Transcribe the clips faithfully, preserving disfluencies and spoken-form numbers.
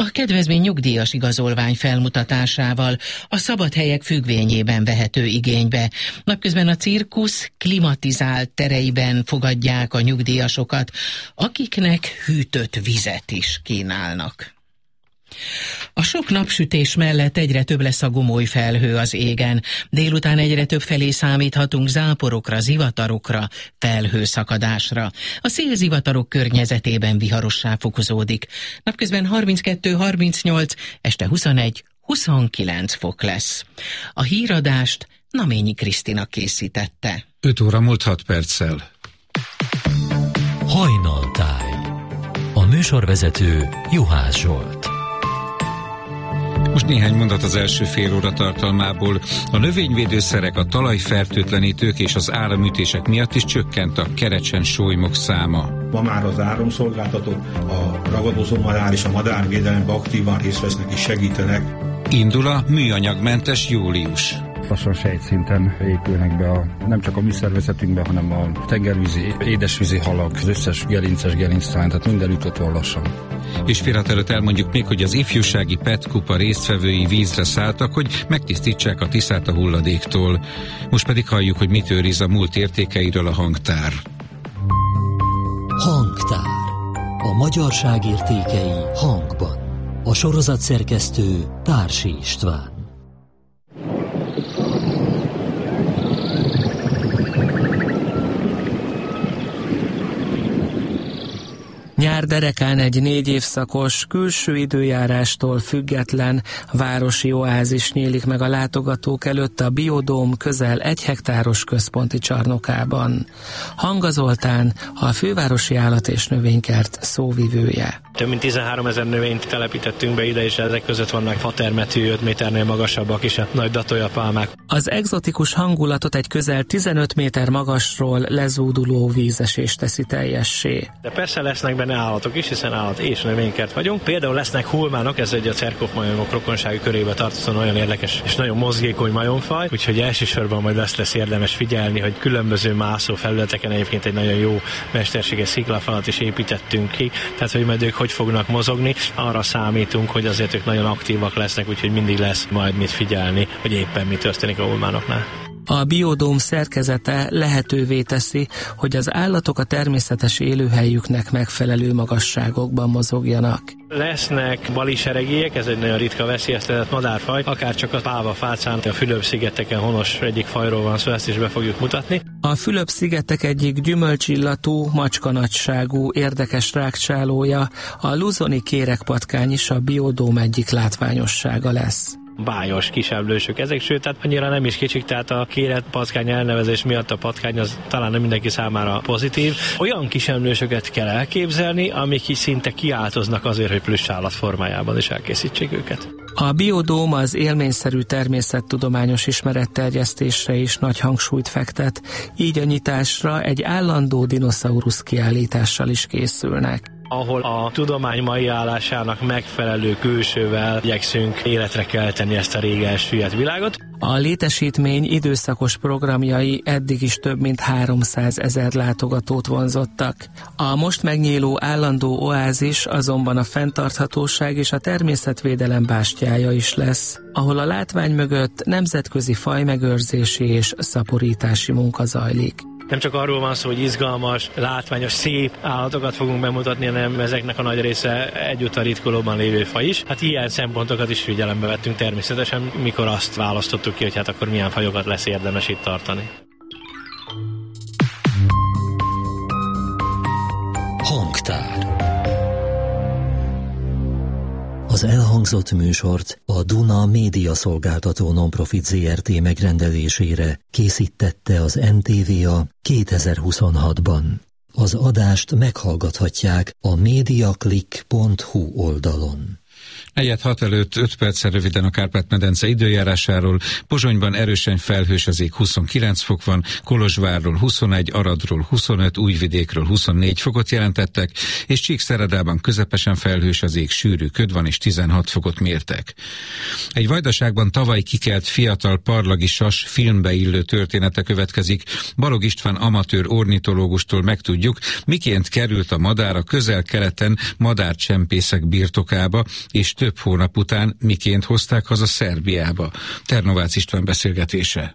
a kedvezmény nyugdíjas igazolvány felmutatásával a szabad helyek függvényében vehető igénybe. Napközben a cirkusz klimatizált tereiben fogadják a nyugdíjasokat, akiknek hűtött vizet is kínálnak. A sok napsütés mellett egyre több lesz a gomoly felhő az égen. Délután egyre több felé számíthatunk záporokra, zivatarokra, felhőszakadásra. A szélzivatarok környezetében viharossá fokozódik. Napközben harminckettő harmincnyolc, este huszonegy huszonkilenc fok lesz. A híradást Naményi Krisztina készítette. öt óra múlt hat perccel. Hajnaltáj. A műsorvezető Juhász Zsolt. Most néhány mondat az első fél óra tartalmából. A növényvédőszerek, a talajfertőtlenítők és az áramütések miatt is csökkent a kerecsen sólymok száma. Ma már az áramszolgáltatók, a ragadozó madár és a madárvédelemben aktívan részt vesznek és segítenek. Indul a műanyagmentes július. Lassan sejtszinten épülnek be a, nem csak a mi szervezetünkbe, hanem a tengervízi, édesvízi halak, az összes gerinces gerincszány, tehát mindenütt ott van lassan. És félhet előtt elmondjuk még, hogy az ifjúsági pé e té kupa résztvevői vízre szálltak, hogy megtisztítsák a Tiszát a hulladéktól. Most pedig halljuk, hogy mit őriz a múlt értékeiről a hangtár. Hangtár. A magyarság értékei hangban. A sorozat szerkesztő Társi István. Nyár derekán egy négy évszakos, külső időjárástól független városi oázis nyílik meg a látogatók előtt a Biodóm közel egy hektáros központi csarnokában. Hanga Zoltán, a fővárosi állat- és növénykert szóvivője. Több mint tizenháromezer növényt telepítettünk be ide, és ezek között vannak fatermetű, öt méternél magasabbak is, a nagy datolyapálmák. Az egzotikus hangulatot egy közel tizenöt méter magasról lezúduló vízesés teszi teljessé. De persze lesznek benne állatok is, hiszen állat- és növénykert vagyunk. Például lesznek hulmánok, ez egy a cerkófmajomok rokonsági körébe tartozó nagyon érdekes és nagyon mozgékony majomfaj, úgyhogy elsősorban majd azt lesz érdemes figyelni, hogy különböző mászó felületeken egyébként egy nagyon jó mesterséges sziklafalat is építettünk ki, tehát hogy majd ők hogy fognak mozogni, arra számítunk, hogy azért ők nagyon aktívak lesznek, úgyhogy mindig lesz majd mit figyelni, hogy éppen mi történik a hulmánoknál. A biodóm szerkezete lehetővé teszi, hogy az állatok a természetes élőhelyüknek megfelelő magasságokban mozogjanak. Lesznek baliseregélyek, ez egy nagyon ritka veszélyeztetett madárfaj, akár csak a pálmafácán, a Fülöp-szigeteken honos egyik fajról van szó, ezt is be fogjuk mutatni. A Fülöp-szigetek egyik gyümölcsillatú, macskanagyságú, érdekes rágcsálója, a luzoni kérekpatkány is a biodóm egyik látványossága lesz. Bájos kisemlősök ezek, sőt, tehát annyira nem is kicsik, tehát a kéretpatkány elnevezés miatt a patkány az talán nem mindenki számára pozitív. Olyan kisemlősöket kell elképzelni, amik is szinte kiáltoznak azért, hogy plusz állat formájában is elkészítsék őket. A biodóm az élményszerű természettudományos ismeretterjesztésre is nagy hangsúlyt fektet, így a nyitásra egy állandó dinoszaurusz kiállítással is készülnek, ahol a tudomány mai állásának megfelelő külsővel igyekszünk életre kelteni ezt a régi elsüllyedt világot. A létesítmény időszakos programjai eddig is több mint háromszázezer látogatót vonzottak. A most megnyíló állandó oázis azonban a fenntarthatóság és a természetvédelem bástyája is lesz, ahol a látvány mögött nemzetközi fajmegőrzési és szaporítási munka zajlik. Nem csak arról van szó, hogy izgalmas, látványos, szép állatokat fogunk bemutatni, hanem ezeknek a nagy része egyúttal ritkolóban lévő faj is. Hát ilyen szempontokat is figyelembe vettünk természetesen, mikor azt választottuk ki, hogy hát akkor milyen fajokat lesz érdemes itt tartani. Hangtár. Az elhangzott műsort a Duna Média Szolgáltató Nonprofit zé er té megrendelésére készítette az en té vé á kétezer-huszonhatban. Az adást meghallgathatják a mediaclick pont hu oldalon. Egyet hat előtt öt perccel röviden a Kárpát-medence időjárásáról. Pozsonyban erősen felhős az ég, huszonkilenc fok van, Kolozsvárról huszonegy, Aradról huszonöt, Újvidékről huszonnégy fokot jelentettek, és Csíkszeredában közepesen felhős az ég, sűrű köd van és tizenhat fokot mértek. Egy Vajdaságban tavaly kikelt fiatal parlagi sas filmbe illő története következik. Balog István amatőr ornitológustól megtudjuk, miként került a madár a közel-keleten madárcsempészek birtokába, és több hónap után miként hozták haza Szerbiába. Ternovácz István beszélgetése.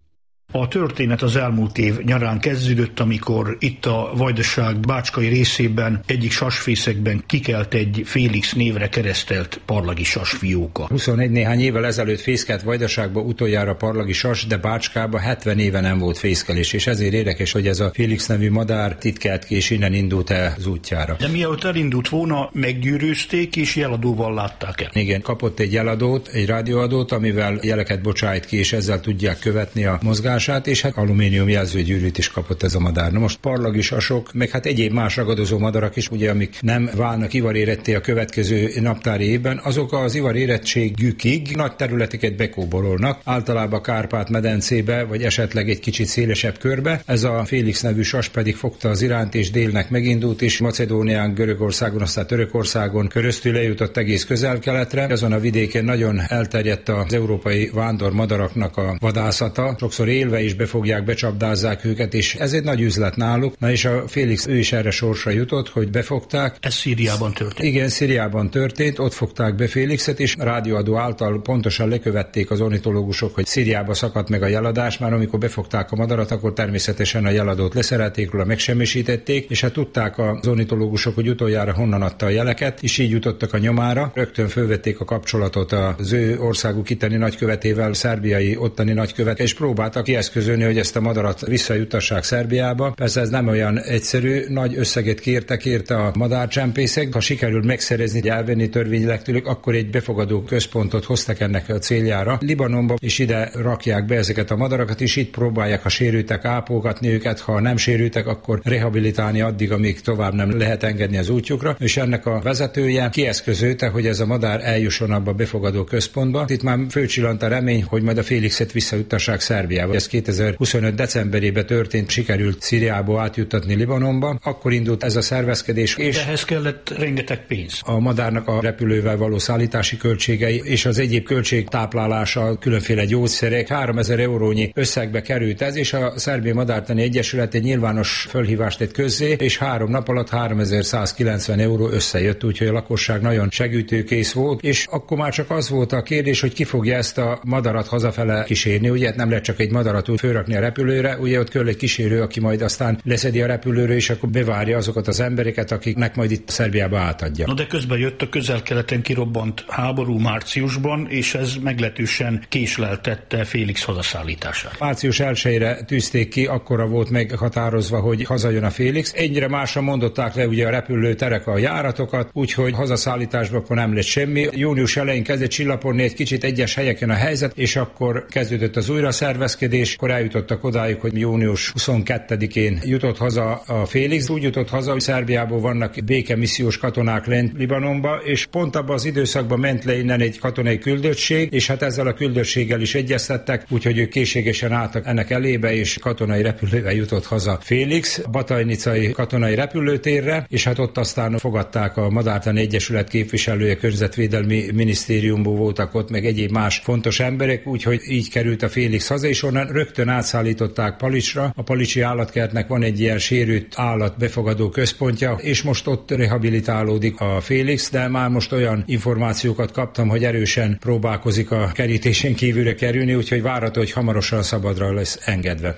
A történet az elmúlt év nyarán kezdődött, amikor itt a Vajdaság bácskai részében egyik sasfészekben kikelt egy Félix névre keresztelt parlagi sasfióka. huszonegy néhány évvel ezelőtt fészkelt Vajdaságba utoljára parlagi sas, de Bácskába hetven éve nem volt fészkelés, és ezért érdekes, hogy ez a Félix nevű madár titkelt ki, és innen indult el az útjára. De mielőtt elindult volna, meggyűrűzték és jeladóval látták el. Igen, kapott egy jeladót, egy rádióadót, amivel jeleket bocsájt ki, és ezzel tudják követni a mozgását, és hát alumínium jelzőgyűrűt is kapott ez a madár. Na most parlagi sasok, meg hát egyéb más ragadozó madarak is, ugye, amik nem válnak ivaréretté a következő naptári évben, azok az ivarérettségükig nagy területeket bekóborolnak, általában Kárpát-medencébe, vagy esetleg egy kicsit szélesebb körbe. Ez a Félix nevű sas pedig fogta az iránt, és délnek megindult, és Macedónián, Görögországon, aztán Törökországon keresztül lejutott egész közel-keletre. Azon a vidéken nagyon elterjedt az európai vándormadaraknak a vadászata, sokszor élve is befogják, becsapdázzák őket, és ez egy nagy üzlet náluk. Na és a Félix, ő is erre sorsra jutott, hogy befogták. Ez Szíriában történt. Igen, Szíriában történt, ott fogták be Félixet, és rádióadó által pontosan lekövették az ornitológusok, hogy Szíriába szakadt meg a jeladás, már amikor befogták a madarat, akkor természetesen a jeladót leszerelték róla, megsemmisítették, és hát tudták az ornitológusok, hogy utoljára honnan adta a jeleket, és így jutottak a nyomára. Rögtön fölvették a kapcsolatot az ő országuk itteni nagykövetével, szerbiai ottani nagykövet, és próbáltak kieszközölni, hogy ezt a madarat visszajutassák Szerbiába. Persze ez nem olyan egyszerű, nagy összeget kértek érte a madárcsempészek. Ha sikerül megszerezni, elvenni törvényileg tőlük, akkor egy befogadó központot hoztak ennek a céljára. Libanonba és ide rakják be ezeket a madarakat, és itt próbálják, ha sérültek, ápolgatni őket, ha nem sérültek, akkor rehabilitálni addig, amíg tovább nem lehet engedni az útjukra. És ennek a vezetője kieszközölte, hogy ez a madár eljusson abba a befogadó központba. Itt már fölcsillant a remény, hogy majd a Félixet visszajutassák Szerbiába. Ez kétezer-huszonöt decemberében történt, sikerült Szíriából átjuttatni Libanonba. Akkor indult ez a szervezkedés, és ehhez kellett rengeteg pénz. A madárnak a repülővel való szállítási költségei és az egyéb költség táplálása, különféle gyógyszerek, háromezer eurónyi összegbe került ez, és a Szerbia Madártani Egyesület egy nyilvános fölhívást tett közzé, és három nap alatt háromezer-százkilencven euró összejött, úgyhogy a lakosság nagyon segítőkész volt, és akkor már csak az volt a kérdés, hogy ki fogja ezt a madarat hazafele kísérni, ugye nem lehet csak egy madarat úgy fölrakni a repülőre, ugye ott kell egy kísérő, aki majd aztán leszedi a repülőről, és akkor bevárja azokat az embereket, akiknek majd itt Szerbiába átadja. Na de közben jött a közel-keleten kirobbant háború márciusban, és ez meglehetősen késleltette Félix hazaszállítását. Március elsejére tűzték ki, akkora volt meghatározva, hogy hazajön a Félix. Egyre másra mondották le ugye a repülőterek a járatokat, úgyhogy hazaszállításban akkor nem lett semmi. Június elején kezdett csillapodni egy kicsit egyes helyeken a helyzet, és akkor kezdődött az újraszervezkedés, akkor eljutottak odáig, hogy június huszonkettedikén jutott haza a Félix. Úgy jutott haza, hogy Szerbiából vannak békemissziós katonák lent Libanonba, és pont abban az időszakban ment le innen egy katonai küldöttség, és hát ezzel a küldöttséggel is egyeztettek, úgyhogy ők készségesen álltak ennek elébe, és katonai repülővel jutott haza Félix, Batajnicai katonai repülőtérre, és hát ott aztán fogadták a Madártani Egyesület képviselője, környezetvédelmi minisztériumból voltak ott, meg egyéb más fontos emberek, úgyhogy így került a Félix haza, és onnan rögtön átszállították Palicsra. A palicsi állatkertnek van egy ilyen sérült állat befogadó központja, és most ott rehabilitálódik a Félix, de már most olyan információkat kaptam, hogy erősen próbálkozik a kerítésen kívülre kerülni, úgyhogy várható, hogy hamarosan szabadra lesz engedve.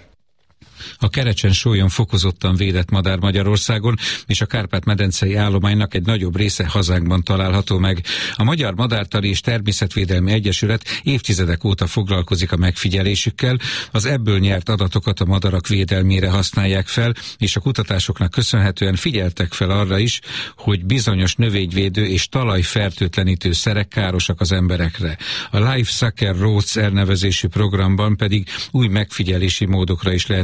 A Kerecsen-sólyon fokozottan védett madár Magyarországon, és a Kárpát-medencei állománynak egy nagyobb része hazánkban található meg. A Magyar Madártani és Természetvédelmi Egyesület évtizedek óta foglalkozik a megfigyelésükkel, az ebből nyert adatokat a madarak védelmére használják fel, és a kutatásoknak köszönhetően figyeltek fel arra is, hogy bizonyos növényvédő és talajfertőtlenítő szerek károsak az emberekre. A Life Sucker Roads elnevezésű programban pedig új megfigyelési módokra is lehetőség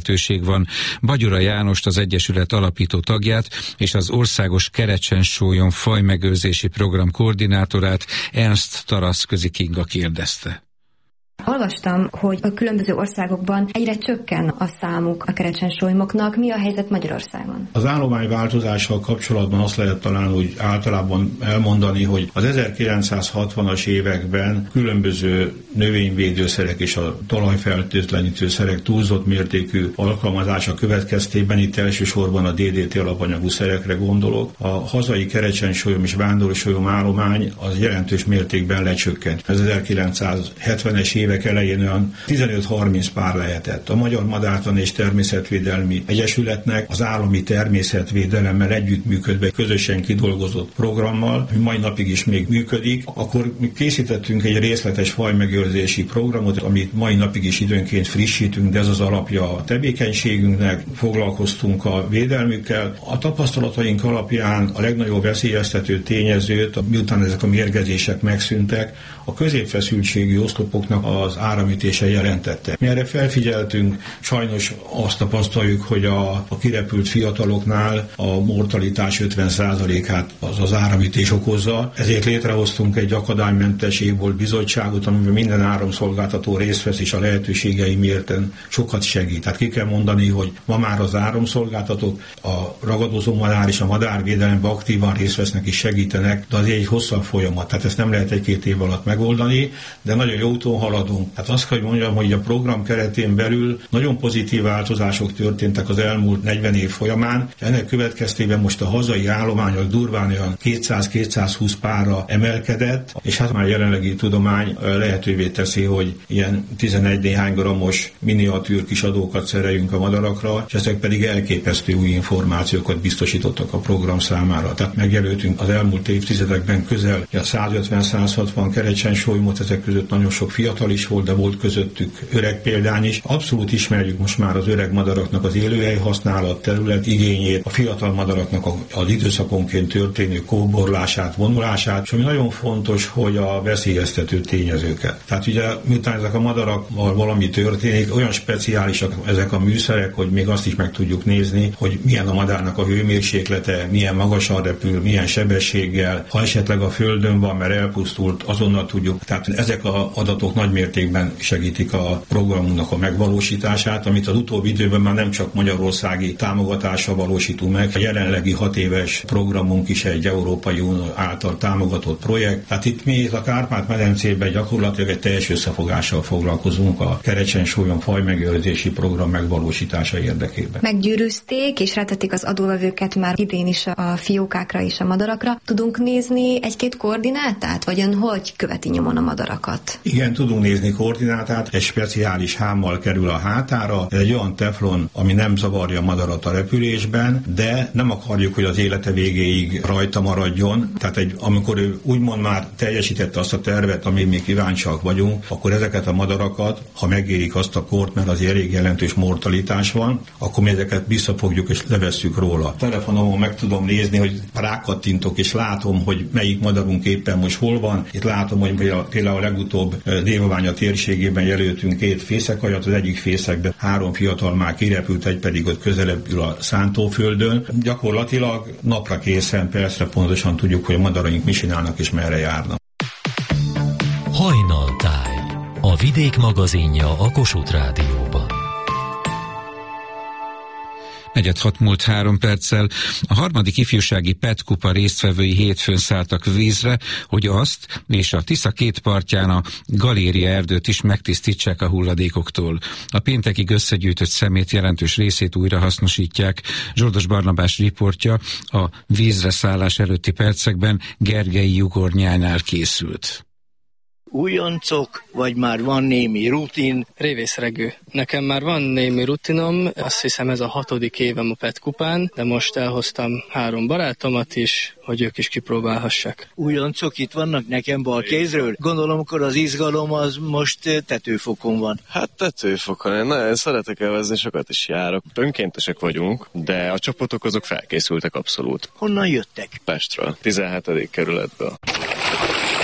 megvan. Bagyura Jánost, az Egyesület alapító tagját és az Országos Kerecsen-sólyom fajmegőrzési program koordinátorát, Ernst Taraszközi Kinga kérdezte. Olvastam, hogy a különböző országokban egyre csökken a számuk a kerecsen-sólymoknak. Mi a helyzet Magyarországon? Az állomány változással kapcsolatban azt lehet talán úgy általában elmondani, hogy az ezerkilencszázhatvanas években különböző növényvédőszerek és a talajfertőtlenítőszerek túlzott mértékű alkalmazása következtében, itt elsősorban a dé dé té alapanyagú szerekre gondolok, a hazai kerecsen-sólyom és vándorsolyom állomány az jelentős mértékben lecsökkent. Az ezerkilencszázhetvenes évek elején olyan tizenöt-harminc pár lehetett. A Magyar Madártani és Természetvédelmi Egyesületnek az állami természetvédelemmel együttműködve közösen kidolgozott programmal, ami mai napig is még működik, akkor mi készítettünk egy részletes fajmegőrzési programot, amit mai napig is időnként frissítünk, de ez az alapja a tevékenységünknek, foglalkoztunk a védelmükkel. A tapasztalataink alapján a legnagyobb veszélyeztető tényezőt, miután ezek a mérgezések megszűntek, a középfeszültségű oszlopoknak az áramütése jelentette. Mi erre felfigyeltünk, sajnos azt tapasztaljuk, hogy a, a kirepült fiataloknál a mortalitás ötven százalékát az az áramütés okozza, ezért létrehoztunk egy akadálymentes égbolt bizottságot, amiben minden áramszolgáltató részt vesz, és a lehetőségei mérten sokat segít. Tehát ki kell mondani, hogy ma már az áramszolgáltatók a ragadozó madár és a madárvédelemben aktívan részt vesznek és segítenek, de az egy hosszabb folyamat, tehát ezt nem lehet egy-két év alatt megoldani, de nagyon jó úton haladunk. Hát azt kell, hogy mondjam, hogy a program keretén belül nagyon pozitív változások történtek az elmúlt negyven év folyamán, és ennek következtében most a hazai állományok durván olyan kétszáz-kétszázhúsz párra emelkedett, és hát már jelenlegi tudomány lehetővé teszi, hogy ilyen tizenegy néhány grammos miniatűr kis adókat szereljünk a madarakra, és ezek pedig elképesztő új információkat biztosítottak a program számára. Tehát megjelöltünk az elmúlt évtizedekben közel százötven-százhatvan kerecsen-sólymot, ezek között nagyon sok fiatal is volt, de volt közöttük öreg példány is. Abszolút ismerjük most már az öreg madaraknak az élőhely használat, terület igényét, a fiatal madaraknak az időszakonként történő kóborlását, vonulását, és ami nagyon fontos, hogy a veszélyeztető tényezőket. Tehát ugye miután ezek a madarakmal valami történik, olyan speciálisak ezek a műszerek, hogy még azt is meg tudjuk nézni, hogy milyen a madárnak a hőmérséklete, milyen magasan repül, milyen sebességgel, ha esetleg a földön van, mert elpusztult, azonnal tudjuk. Tehát ezek az adatok nagy mértékben segítik a programunknak a megvalósítását, amit az utóbbi időben már nem csak magyarországi támogatással valósítunk meg. A jelenlegi hat éves programunk is egy Európai Unió által támogatott projekt. Tehát itt mi a Kárpát-medencében gyakorlatilag egy teljes összefogással foglalkozunk a kerecsen-sólyom fajmegőrzési program megvalósítása érdekében. Meggyűrűzték és rátették az adóvevőket már idén is a fiókákra és a madarakra. Tudunk nézni egy-két koordinátát, vagy ön hogy követi nyomon a madarakat? Igen, tudunk nézni koordinátát, egy speciális hámmal kerül a hátára, ez egy olyan teflon, ami nem zavarja a madarat a repülésben, de nem akarjuk, hogy az élete végéig rajta maradjon. Tehát egy, amikor ő úgymond már teljesítette azt a tervet, amit mi kíváncsiak vagyunk, akkor ezeket a madarakat, ha megérik azt a kort, mert az elég jelentős mortalitás van, akkor mi ezeket visszafogjuk és levesszük róla. A telefonomon meg tudom nézni, hogy rákattintok és látom, hogy melyik madarunk éppen most hol van. Itt látom, hogy például a legutóbb Dévaványa térségében jelöltünk két fészekajat, az egyik fészekben három fiatal már kirepült, egy pedig ott közelebb ül a szántóföldön. Gyakorlatilag napra készen, percre pontosan tudjuk, hogy a madaraink mi csinálnak és merre járnak. Hajnaltáj, a Vidék magazinja a Kossuth Rádióban. Negyed hat múlt három perccel. A harmadik ifjúsági Pet Kupa résztvevői hétfőn szálltak vízre, hogy azt és a Tisza két partján a Galéria erdőt is megtisztítsák a hulladékoktól. A péntekig összegyűjtött szemét jelentős részét újra hasznosítják. Zsoldos Barnabás riportja a vízre szállás előtti percekben Gergely Jugornyánál készült. Újoncok, vagy már van némi rutin? Révész Regő. Nekem már van némi rutinom, azt hiszem ez a hatodik évem a Pet Kupán, de most elhoztam három barátomat is, hogy ők is kipróbálhassák. Újoncok itt vannak nekem bal kézről? Gondolom, akkor az izgalom az most tetőfokon van. Hát tetőfokon, én nagyon szeretek elvezni, sokat is járok. Önkéntesek vagyunk, de a csapatok azok felkészültek abszolút. Honnan jöttek? Pestről, tizenhetedik kerületből.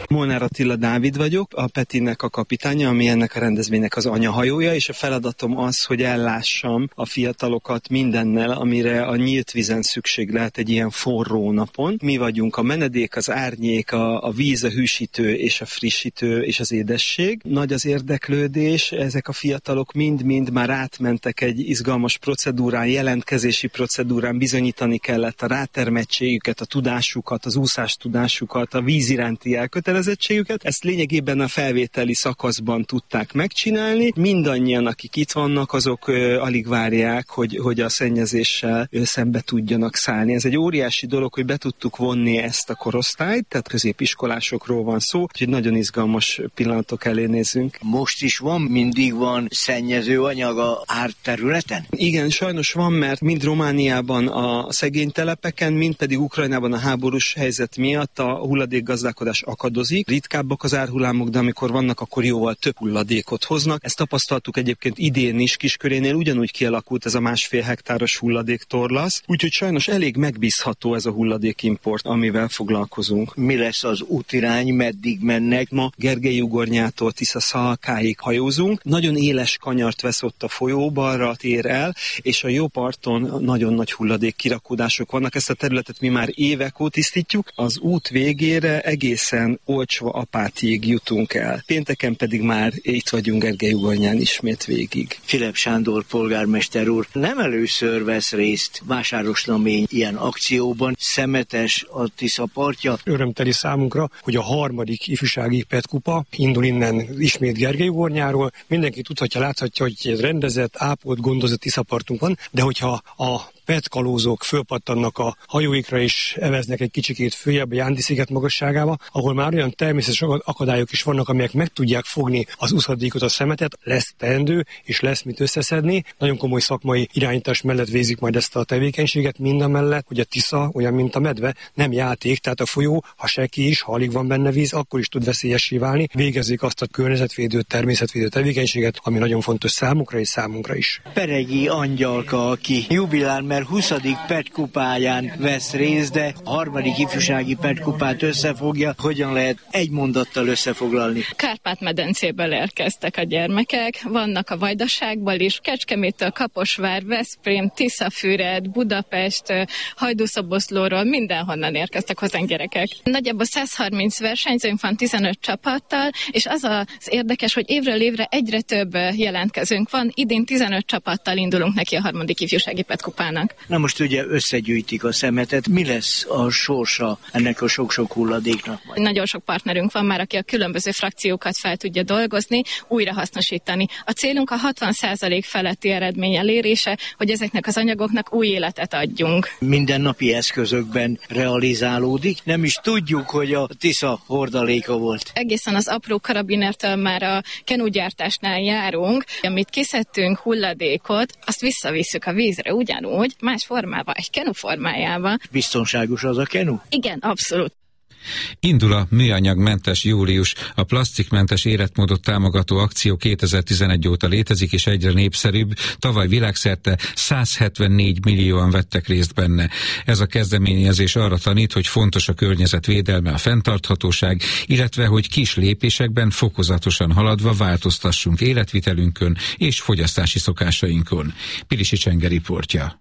Molnár Attila Dávid vagyok, a Petinek a kapitánya, ami ennek a rendezvénynek az anyahajója, és a feladatom az, hogy ellássam a fiatalokat mindennel, amire a nyílt vízen szükség lehet egy ilyen forró napon. Mi vagyunk a menedék, az árnyék, a, a víz, a hűsítő és a frissítő és az édesség. Nagy az érdeklődés, ezek a fiatalok mind-mind már átmentek egy izgalmas procedúrán, jelentkezési procedúrán, bizonyítani kellett a rátermettségüket, a tudásukat, az úszás tudásukat, a víz iránti elkötelezettségüket. Ezt lényegében a felvételi szakaszban tudták megcsinálni. Mindannyian, akik itt vannak, azok ö, alig várják, hogy, hogy a szennyezéssel ö, szembe tudjanak szállni. Ez egy óriási dolog, hogy be tudtuk vonni ezt a korosztályt, tehát középiskolásokról van szó, úgyhogy nagyon izgalmas pillanatok elé nézünk. Most is van, mindig van szennyező anyag a árterületen? Igen, sajnos van, mert mind Romániában a szegény telepeken, mind pedig Ukrajnában a háborús helyzet miatt a hulladékgazdálkodás akadozik. Ritkábbak az árhullámok, de amikor vannak, akkor jóval több hulladékot hoznak. Ezt tapasztaltuk egyébként idén is, Kiskörénél ugyanúgy kialakult ez a másfél hektáros hulladéktorlasz, úgyhogy sajnos elég megbízható ez a hulladékimport, amivel foglalkozunk. Mi lesz az útirány, meddig mennek? Ma Gergely-ugornyától Tisza-Szalkáig hajózunk. Nagyon éles kanyart vesz ott a folyó, balra tér el, és a jó parton nagyon nagy hulladék kirakódások vannak. Ezt a területet mi már évek óta tisztítjuk. Az út végére egészen Olcsva Apátiig jutunk el. Pénteken pedig már itt vagyunk Gergely-ugornyán ismét végig. Filip Sándor polgármester úr nem először vesz részt vásárosnamény ilyen akcióban. Szemetes a Tisza partja. Örömteli számunkra, hogy a harmadik ifjúsági pé e té kupa indul innen ismét Gergely-ugornyáról. Mindenki tudhatja, láthatja, hogy egy rendezett, ápolt, gondozott Tiszapartunk van, de hogyha a pé e té kalózok fölpattannak a hajóikra és eveznek egy kicsikét följebb a Jándi-sziget magasságába, ahol már olyan természetes akadályok is vannak, amelyek meg tudják fogni az úszadékot, a szemetet, lesz teendő és lesz mit összeszedni. Nagyon komoly szakmai irányítás mellett végzik majd ezt a tevékenységet, mindamellett, hogy a Tisza olyan, mint a medve, nem játék, tehát a folyó, ha seki is, ha alig van benne víz, akkor is tud veszélyessé válni. Végezzék azt a környezetvédő, természetvédő tevékenységet, ami nagyon fontos számukra és számunkra is. Peregi Angyalka, aki jubilál, mert huszadik pé e té kupáján vesz részt, de a harmadik ifjúsági pé e té kupát összefogja. Hogyan lehet egy mondattal összefoglalni? Kárpát-medencéből érkeztek a gyermekek, vannak a Vajdaságból is, Kecskeméttől, Kaposvár, Veszprém, Tiszafüred, Budapest, Hajdúszoboszlóról, mindenhonnan érkeztek hozzánk gyerekek. Nagyjából száz harminc versenyzőnk van tizenöt csapattal, és az az érdekes, hogy évről évre egyre több jelentkezőnk van. Idén tizenöt csapattal indulunk neki a harmadik ifjúsági pé e té kupának. Na most ugye összegyűjtik a szemetet. Mi lesz a sorsa ennek a sok-sok hulladéknak? Nagyon sok partnerünk van már, aki a különböző frakciókat fel tudja dolgozni, újrahasznosítani. A célunk a hatvan százalék feletti eredmény elérése, hogy ezeknek az anyagoknak új életet adjunk. Mindennapi eszközökben realizálódik. Nem is tudjuk, hogy a Tisza hordaléka volt. Egészen az apró karabinertől már a kenúgyártásnál járunk, amit kiszedtünk hulladékot, azt visszavisszük a vízre ugyanúgy, más formában, egy kenu formájában. Biztonságos az a kenu? Igen, abszolút. Indul a műanyagmentes július. A plasztikmentes életmódot támogató akció kétezer-tizenegy óta létezik, és egyre népszerűbb. Tavaly világszerte száz hetvennégy millióan vettek részt benne. Ez a kezdeményezés arra tanít, hogy fontos a környezet védelme, a fenntarthatóság, illetve hogy kis lépésekben fokozatosan haladva változtassunk életvitelünkön és fogyasztási szokásainkon. Pilisi Csenge riportja.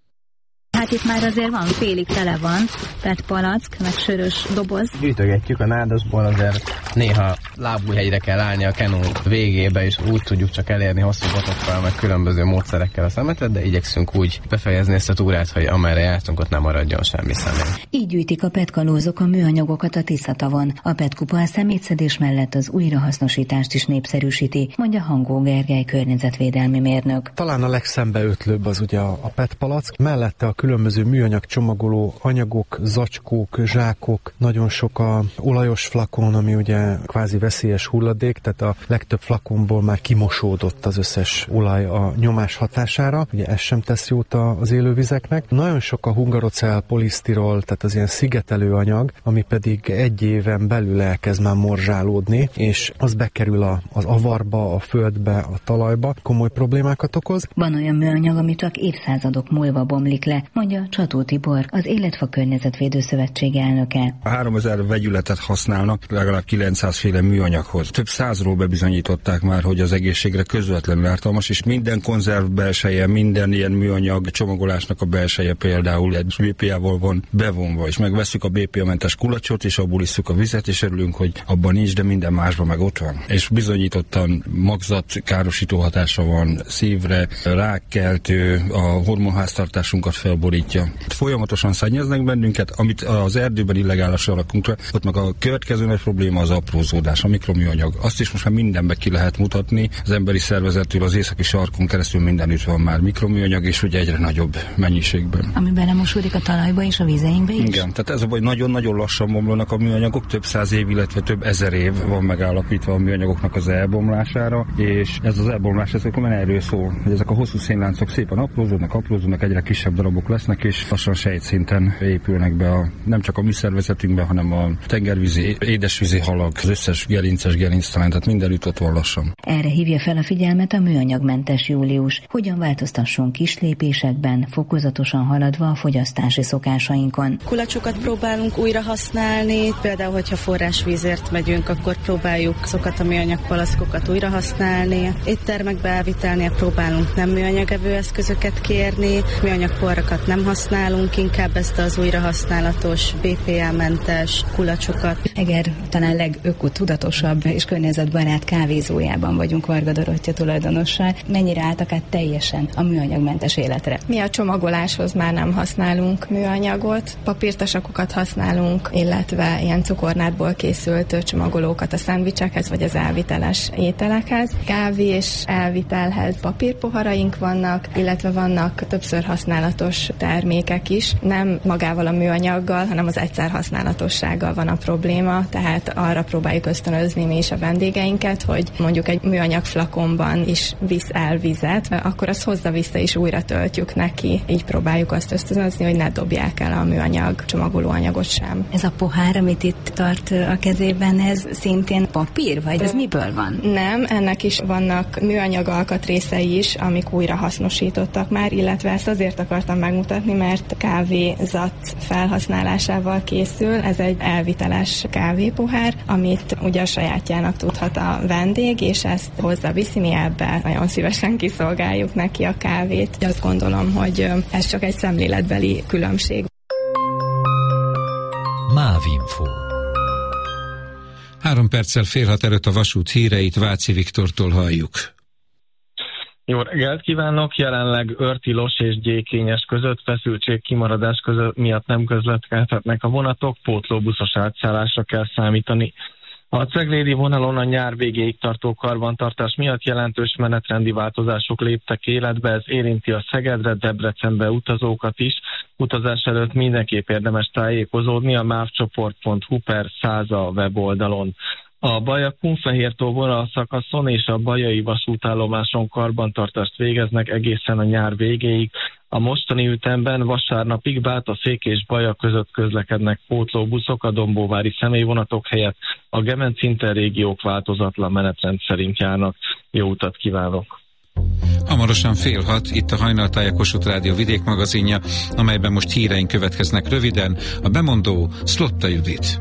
Hát itt már azért van, félig tele van, pé e té palack, meg sörös doboz. Gyűjtögetjük a nádasból, azért néha lábújhegyre kell állni a kenó végébe, és úgy tudjuk csak elérni hosszú botokkal, meg különböző módszerekkel a szemetet, de igyekszünk úgy befejezni ezt a túrát, hogy amerre jártunk, ott nem maradjon semmi személy. Így gyűjtik a pé e té kalózok a műanyagokat a Tiszatavon. A pé e té kupa a szemétszedés mellett az újrahasznosítást is népszerűsíti, mondja Hangó Gergely környezetvédelmi mérnök. Talán a legszembeötlőbb az ugye a pé e té palack, mellette a különböző műanyag csomagoló anyagok, zacskók, zsákok, nagyon sok a olajos flakon, ami ugye kvázi veszélyes hulladék, tehát a legtöbb flakonból már kimosódott az összes olaj a nyomás hatására, ugye ez sem tesz jót az élővizeknek. Nagyon sok a hungarocell, polisztirol, tehát az ilyen szigetelő anyag, ami pedig egy éven belül elkezd már morzsálódni, és az bekerül a, az avarba, a földbe, a talajba, komoly problémákat okoz. Van olyan műanyag, ami csak évszázadok múlva bomlik le, mondja Csató Tibor, az Életfa Környezetvédő Szövetség elnöke. háromezer vegyületet használnak, legalább kilencszáz féle műanyaghoz. Több százról bebizonyították már, hogy az egészségre közvetlenül ártalmas, és minden konzerv belseje, minden ilyen műanyag csomagolásnak a belseje például egy bé pé á-val van bevonva, és megvesszük a bé pé á-mentes kulacsot, és abból isszuk a vizet, és örülünk, hogy abban nincs, de minden másban meg ott van. És bizonyítottan magzatkárosító hatása van szívre, rákkeltő, a hormonháztartásunkat felborítja. Folyamatosan szennyeznek bennünket, amit az erdőben illegálisan rakunk le, ott meg a következő nagy probléma az aprózódás, a mikroműanyag. Azt is most már mindenbe ki lehet mutatni, az emberi szervezettől az északi sarkon keresztül mindenütt van már mikroműanyag, és ugye egyre nagyobb mennyiségben. Ami belemosódik a talajba és a vizeinkbe is? Igen, tehát ez a baj, nagyon-nagyon lassan bomlanak a műanyagok, több száz év, illetve több ezer év van megállapítva a műanyagoknak az elbomlására, és ez az elbomlás, ez akkor erről szól, hogy ezek a hosszú szénláncok szépen aprózódnak, aprózódnak, egyre kisebb darabok lesznek, és lassan sejtszinten épülnek be a, nem csak a mi szervezetünkben, hanem a tengervízi, édesvízi halak, az összes gerinces gerinctelen, tehát mindenütt ott van lassan. Erre hívja fel a figyelmet a műanyagmentes július. Hogyan változtasson kis lépésekben, fokozatosan haladva a fogyasztási szokásainkon. Kulacsokat próbálunk újra használni, például, hogyha forrásvízért megyünk, akkor próbáljuk azokat a műanyag palaszkokat újra használni. Éttermekbe elvitelnél próbálunk nem műanyagevő eszközöket kérni, műanyag porrakat nem használunk, inkább ezt az újrahasználatos, bé pé á-mentes kulacsokat. Eger talán legökotudatosabb és környezetbarát kávézójában vagyunk Varga Dorottya tulajdonossal. Mennyire álltak át teljesen a műanyagmentes életre? Mi a csomagoláshoz már nem használunk műanyagot, papírtasakokat használunk, illetve ilyen cukornádból készült csomagolókat a szendvicsekhez vagy az elviteles ételekhez. Kávé és elvitelhez papírpoharaink vannak, illetve vannak többször használatos termékek is. Nem magával a műanyaggal, hanem az egyszer használatossággal van a probléma, tehát arra próbáljuk ösztönözni mi is a vendégeinket, hogy mondjuk egy műanyag flakonban is visz el vizet, akkor azt hozza vissza és újra töltjük neki. Így próbáljuk azt ösztönözni, hogy ne dobják el a műanyag csomagolóanyagot sem. Ez a pohár, amit itt tart a kezében, ez szintén papír, vagy ez miből van? Nem, ennek is vannak műanyag alkatrészei is, amik újra hasznosítottak már, illetve ezt azért akartam megmutatni, mert kávézat felhasználásával készül. Ez egy elviteles kávépohár, amit ugye a sajátjának tudhat a vendég, és ezt hozzá viszi, mi ebben nagyon szívesen kiszolgáljuk neki a kávét. Azt gondolom, hogy ez csak egy szemléletbeli különbség. Mávinfo. Három perccel fél hat előtt a vasút híreit Váci Viktortól halljuk. Jó reggelt kívánok! Jelenleg Örtilos és Gyékényes között feszültség kimaradás között miatt nem közlekedhetnek a vonatok, pótlóbuszos átszállásra kell számítani. A ceglédi vonalon a nyár végéig tartó karbantartás miatt jelentős menetrendi változások léptek életbe, ez érinti a Szegedre, Debrecenbe utazókat is. Utazás előtt mindenképp érdemes tájékozódni a mávcsoport pont hu per száza weboldalon. A Bajak-Kunfehértó vonal szakaszon és a bajai vasútállomáson karbantartást végeznek egészen a nyár végéig. A mostani ütemben vasárnapig Bátaszék és Bajak között közlekednek pótlóbuszok, a dombóvári személyvonatok helyett a Gemenc-Interrégiók változatlan menetrend szerint járnak. Jó utat kívánok! Hamarosan fél hat, itt a Hajnaltája Kossuth Rádió vidékmagazinja, amelyben most híreink következnek röviden, a bemondó Szlotta Judit.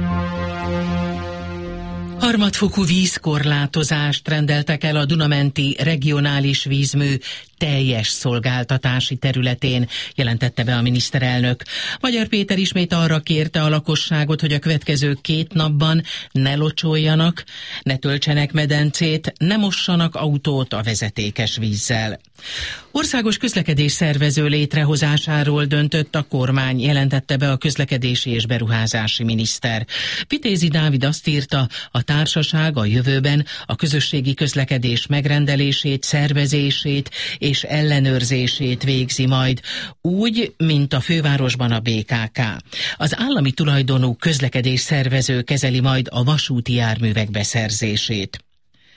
Harmadfokú vízkorlátozást rendeltek el a Dunamenti regionális vízmű teljes szolgáltatási területén, jelentette be a miniszterelnök. Magyar Péter ismét arra kérte a lakosságot, hogy a következő két napban ne locsoljanak, ne töltsenek medencét, ne mossanak autót a vezetékes vízzel. Országos közlekedés szervező létrehozásáról döntött a kormány, jelentette be a közlekedési és beruházási miniszter. Vitézi Dávid azt írta, a társaság a jövőben a közösségi közlekedés megrendelését, szervezését és ellenőrzését végzi majd, úgy, mint a fővárosban a bé ká ká. Az állami tulajdonú közlekedés szervező kezeli majd a vasúti járművek beszerzését.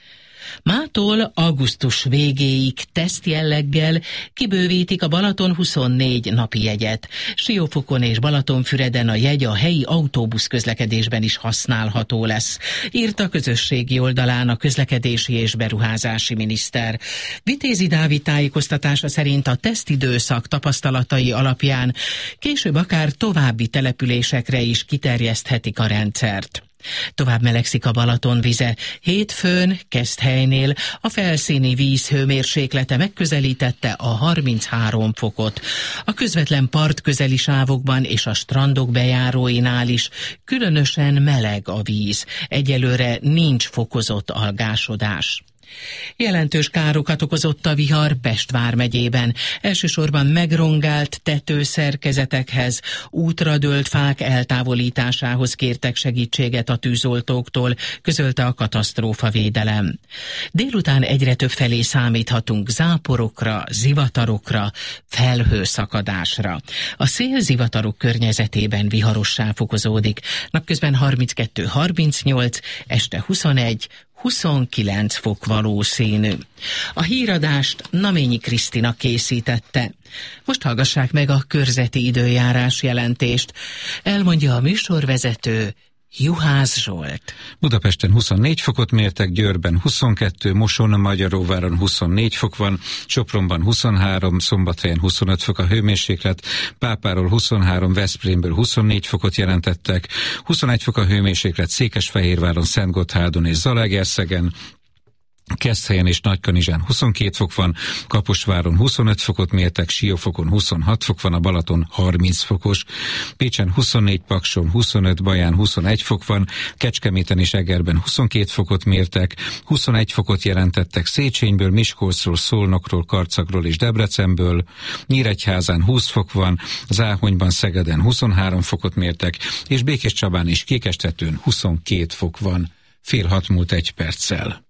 Mától augusztus végéig teszt jelleggel kibővítik a Balaton huszonnégy napi jegyet. Siófokon és Balatonfüreden a jegy a helyi autóbusz közlekedésben is használható lesz, írt a közösségi oldalán a közlekedési és beruházási miniszter. Vitézi Dávid tájékoztatása szerint a tesztidőszak tapasztalatai alapján később akár további településekre is kiterjeszthetik a rendszert. Tovább melegszik a Balaton vize. Hétfőn, Keszthelynél a felszíni víz hőmérséklete megközelítette a harminchárom fokot. A közvetlen partközeli sávokban és a strandok bejáróinál is különösen meleg a víz. Egyelőre nincs fokozott algásodás. Jelentős károkat okozott a vihar Pest vármegyében. Elsősorban megrongált tetőszerkezetekhez, útra dőlt fák eltávolításához kértek segítséget a tűzoltóktól, közölte a katasztrófavédelem. Délután egyre több felé számíthatunk záporokra, zivatarokra, felhőszakadásra. A szél zivatarok környezetében viharossá fokozódik. Napközben harminckettő harmincnyolc, este huszonegy huszonkilenc fok valószínű. A híradást Naményi Krisztina készítette. Most hallgassák meg a körzeti időjárás jelentést. Elmondja a műsorvezető, Juhász Zsolt. Budapesten huszonnégy fokot mértek, Győrben huszonkettő, Moson, Magyaróváron huszonnégy fok van, Sopronban huszonhárom, Szombathelyen huszonöt fok a hőmérséklet, Pápáról huszonhárom, Veszprémből huszonnégy fokot jelentettek, huszonegy fok a hőmérséklet Székesfehérváron, Szentgotthádon és Zalaegerszegen, Keszthelyen és Nagykanizsán huszonkét fok van, Kaposváron huszonöt fokot mértek, Siófokon huszonhat fok van, a Balaton harminc fokos, Pécsen huszonnégy, Pakson huszonöt, Baján huszonegy fok van, Kecskeméten és Egerben huszonkét fokot mértek, huszonegy fokot jelentettek Széchenyből, Miskolcról, Szolnokról, Karcagról és Debrecenből, Nyíregyházán húsz fok van, Záhonyban, Szegeden huszonhárom fokot mértek, és Békéscsabán és Kékestetőn huszonkét fok van. Fél hat múlt egy perccel.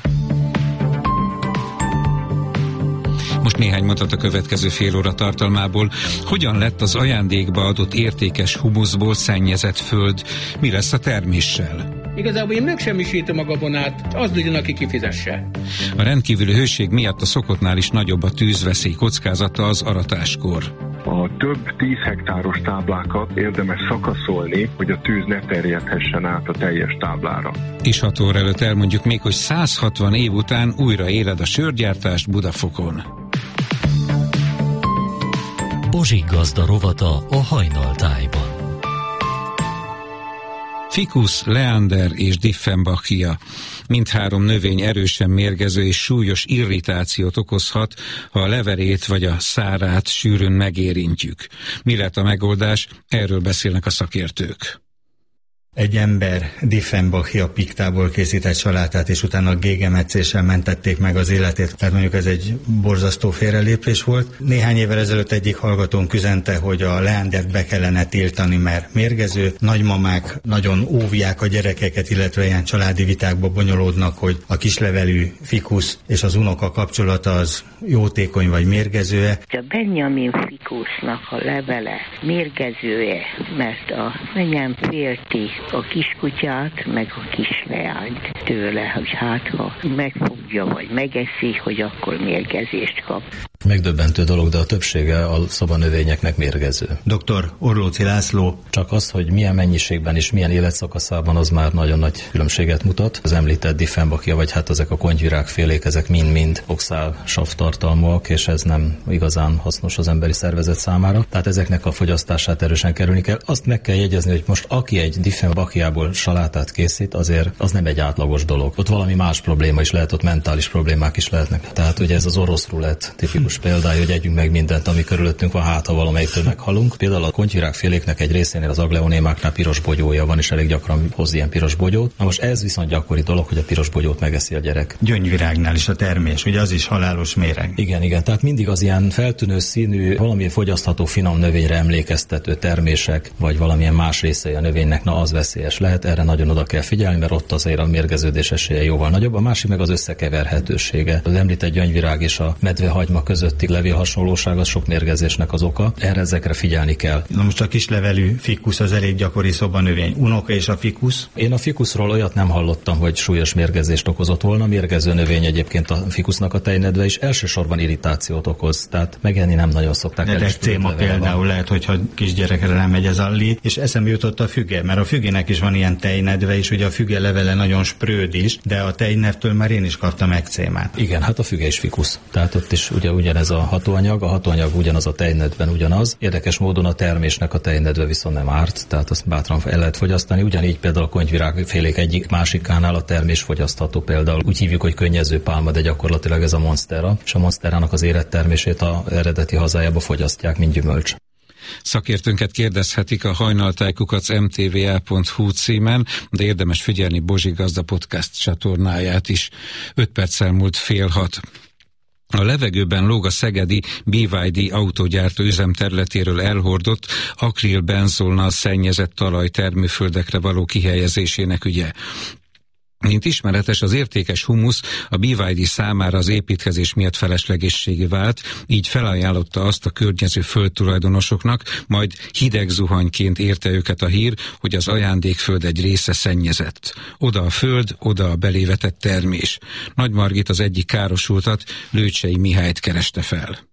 Most néhány mondat a következő fél óra tartalmából. Hogyan lett az ajándékba adott értékes humuszból szennyezett föld? Mi lesz a terméssel? Igazából én megsemmisítem a gabonát, az legyen, aki kifizesse. A rendkívüli hőség miatt a szokottnál is nagyobb a tűzveszély kockázata az aratáskor. A több tíz hektáros táblákat érdemes szakaszolni, hogy a tűz ne terjedhessen át a teljes táblára. És hat óra előtt elmondjuk még, hogy száz hatvan év után újra éled a sörgyártást Budafokon. Bozsik Gazda rovata a hajnaltájban. Ficus, leander és Dieffenbachia. Mindhárom növény erősen mérgező és súlyos irritációt okozhat, ha a leverét vagy a szárát sűrűn megérintjük. Mi lett a megoldás? Erről beszélnek a szakértők. Egy ember Dieffenbachia piktából készített salátát, és utána gégemetszéssel mentették meg az életét. Tehát mondjuk ez egy borzasztó félrelépés volt. Néhány évvel ezelőtt egyik hallgatónk üzente, hogy a leandert be kellene tiltani, mert mérgező. Nagymamák nagyon óvják a gyerekeket, illetve ilyen családi vitákba bonyolódnak, hogy a kislevelű ficus és az unoka kapcsolata az jótékony vagy mérgező-e. A Benjamin ficusnak a levele mérgezője, mert a anyám félti a kiskutyát, meg a kisleányt tőle, hogy hát ha megfogja, vagy megeszi, hogy akkor mérgezést kap. Megdöbbentő dolog, de a többsége a szobanövényeknek mérgező. doktor Orlóczy László. Csak az, hogy milyen mennyiségben és milyen életszakaszában, az már nagyon nagy különbséget mutat. Az említett Dieffenbachia, vagy hát ezek a kontyvirágfélék, ezek mind-mind oxál savtartalmúak, és ez nem igazán hasznos az emberi szervezet számára. Tehát ezeknek a fogyasztását erősen kerülni kell. Azt meg kell jegyezni, hogy most aki egy Dieffenbachiából salátát készít, azért az nem egy átlagos dolog. Ott valami más probléma is lehet, ott mentális problémák is lehetnek. Tehát ugye ez az orosz rulett tipikus példája, hogy együnk meg mindent, ami körülöttünk van, hát ha valamelyiktől meghalunk. Például a kontyvirágféléknek egy részénél, az agleonémáknál piros bogyója van, és elég gyakran hoz ilyen piros bogyót. Na most ez viszont gyakori dolog, hogy a piros bogyót megeszi a gyerek. Gyöngyvirágnál is a termés, ugye az is halálos méreg. Igen, igen. Tehát mindig az ilyen feltűnő színű, valamilyen fogyasztható finom növényre emlékeztető termések, vagy valamilyen más részei a növénynek, na az veszélyes lehet. Erre nagyon oda kell figyelni, mert ott azért a mérgeződés esélye jóval nagyobb. A másik meg az összekeverhetősége. Az említett gyöngyvirág és a medvehagyma között közötti levélhasonlóság az sok mérgezésnek az oka. Erre ezekre figyelni kell. Na most a kislevelű fikusz az elég gyakori szobanövény. Unoka és a fikusz? Én a fikuszról olyat nem hallottam, hogy súlyos mérgezést okozott volna. Mérgező növény egyébként a fikusznak a tejnedve is elsősorban irritációt okoz. Tehát megenni nem nagyon szokták. De ekcéma például lehet, hogyha kisgyerekre nem megy ez alli, és eszembe jutott a füge, mert a fügének is van ilyen tejnedve, és ugye a füge levele nagyon spröd is, de a tejnevtől már én is kaptam ekcémát. Igen, hát a füge is fikusz. Tehát ott is ugye ugyanez a hatóanyag, a hatóanyag ugyanaz a tejnedben ugyanaz. Érdekes módon a termésnek a tejnedve viszont nem árt, tehát azt bátran el lehet fogyasztani. Ugyanígy például a konyhvirágfélék egyik másikánál a termés fogyasztható például. Úgy hívjuk, hogy könnyező pálma, de gyakorlatilag ez a monstera, és a monsterának az érettermését a eredeti hazájába fogyasztják, mint gyümölcs. Szakértőnket kérdezhetik a hajnaltájkukac em té vé á pont hú címen, de érdemes figyelni Bozsi Gazda podcast csatornáját is. öt perccel múlt fél hat. A levegőben lóg a szegedi bé vé dé autógyártó üzem területéről elhordott akrilbenzolnal szennyezett talaj termőföldekre való kihelyezésének ügye. Mint ismeretes, az értékes humusz a bé vé dé számára az építkezés miatt feleslegességé vált, így felajánlotta azt a környező földtulajdonosoknak, majd hideg zuhanyként érte őket a hír, hogy az ajándékföld egy része szennyezett. Oda a föld, oda a belévetett termés. Nagy Margit az egyik károsultat, Lőcsei Mihályt kereste fel.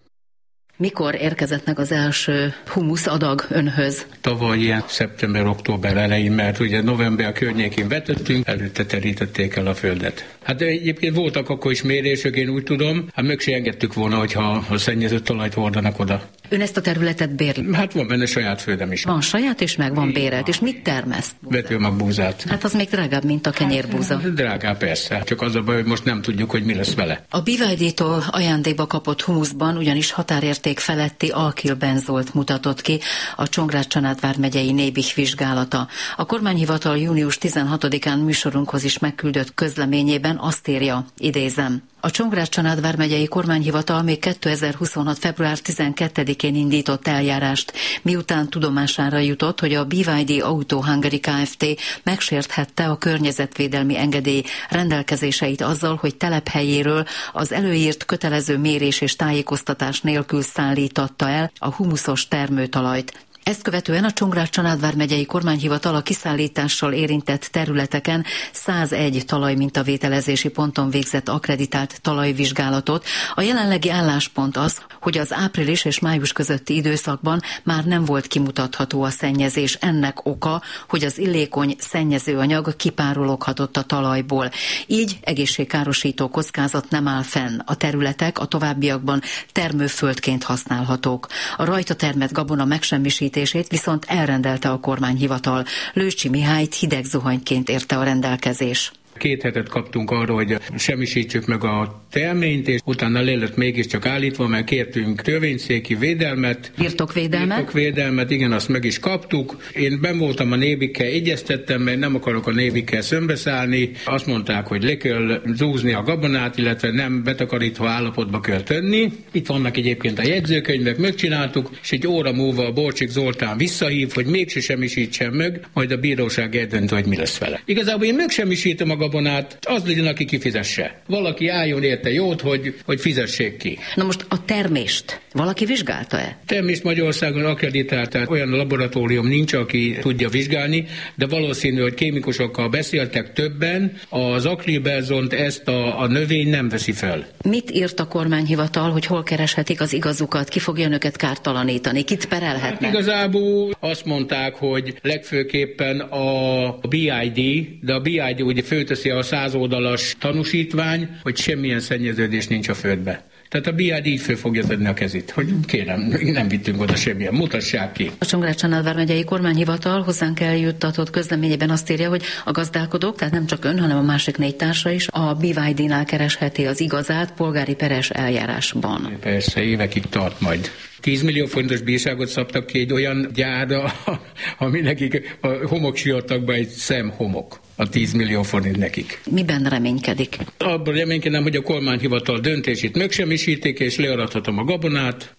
Mikor érkezett meg az első humusz adag önhöz? Tavaly ilyen szeptember-október elején, mert ugye november környékén vetettünk, előtte terítették el a földet. Hát de egyébként voltak akkor is mérések, én úgy tudom, hát meg se engedtük volna, hogyha a szennyezett talajt hordanak oda. Ön ezt a területet bérli? Hát van benne saját földem is. Van saját és meg van bérelt, és mit termeszt? Vetőmagbúzát. Hát az még drágább, mint a kenyérbúza. Hát, drágább persze, csak az a baj, hogy most nem tudjuk, hogy mi lesz vele. A bé vé dé-tól ajándékba kapott humuszban ugyanis határérték feletti alkilbenzolt mutatott ki a Csongrád-Csanádvár megyei Nébih vizsgálata. A kormányhivatal június tizenhatodikán műsorunkhoz is megküldött közleményében azt írja, idézem: a Csongrád-Csanádvár megyei kormányhivatal még kétezer-huszonhat. február tizenkettedikén indított eljárást, miután tudomására jutott, hogy a bé vé dé Auto Hungary Kft. Megsérthette a környezetvédelmi engedély rendelkezéseit azzal, hogy telephelyéről az előírt kötelező mérés és tájékoztatás nélkül szállítatta el a humuszos termőtalajt. Ezt követően a Csongrád-Csanádvár megyei kormányhivatal a kiszállítással érintett területeken százegy talajmintavételezési ponton végzett akkreditált talajvizsgálatot. A jelenlegi álláspont az, hogy az április és május közötti időszakban már nem volt kimutatható a szennyezés. Ennek oka, hogy az illékony szennyezőanyag kipárologhatott a talajból. Így egészségkárosító kockázat nem áll fenn. A területek a továbbiakban termőföldként használhatók. A rajta termett gabona megsemmisítését viszont elrendelte a kormányhivatal. Lőcsi Mihályt hideg zuhanyként érte a rendelkezés. Két hetet kaptunk arra, hogy semmisítsük meg a terményt, és utána le lett mégiscsak állítva, mert kértünk törvényszéki védelmet. Birtokvédelmet? Birtokvédelmet, igen, azt meg is kaptuk. Én benn voltam a Nébikkel, egyeztettem, mert nem akarok a Nébikkel szembeszállni. Azt mondták, hogy le kell zúzni a gabonát, illetve nem betakarítva állapotba kell tenni. Itt vannak egyébként a jegyzőkönyvek, megcsináltuk, és egy óra múlva a Borcsik Zoltán visszahív, hogy mégse semmisítsen meg, majd a bíróság eldöntő, hogy mi lesz vele. Igazából én megsemmisítem a gabonát, az legyen, aki kifizesse. Valaki álljon érte jót, hogy, hogy fizessék ki. Na most a termést valaki vizsgálta-e? Termést Magyarországon akkreditált, tehát olyan laboratórium nincs, aki tudja vizsgálni, de valószínű, hogy kémikusokkal beszéltek többen, az akrilbenzont ezt a, a növény nem veszi fel. Mit írt a kormányhivatal, hogy hol kereshetik az igazukat, ki fogja önöket kártalanítani, kit perelhetnek? Hát igazából azt mondták, hogy legfőképpen a bé i dé, de a bé i dé ugye fölteszi a százoldalas tanúsítvány, hogy semmilyen szennyeződés nincs a földbe. Tehát a bé i dé így föl fogja tenni a kezét, hogy kérem, nem vittünk oda semmilyen, mutassák ki. A Csongrád-Csanádvár megyei kormányhivatal hozzánk eljuttatott közleményében azt írja, hogy a gazdálkodók, tehát nem csak ön, hanem a másik négy társa is a bé vé dé-nál keresheti az igazát polgári peres eljárásban. Persze, évekig tart majd. tíz millió forintos bírságot szabtak ki egy olyan gyárra, ami nekik a homoksiatagba egy szem homok. A tíz millió forint nekik. Miben reménykedik? Abban reménykedem, hogy a kormányhivatal döntését megsemmisítik, és learadhatom a gabonát,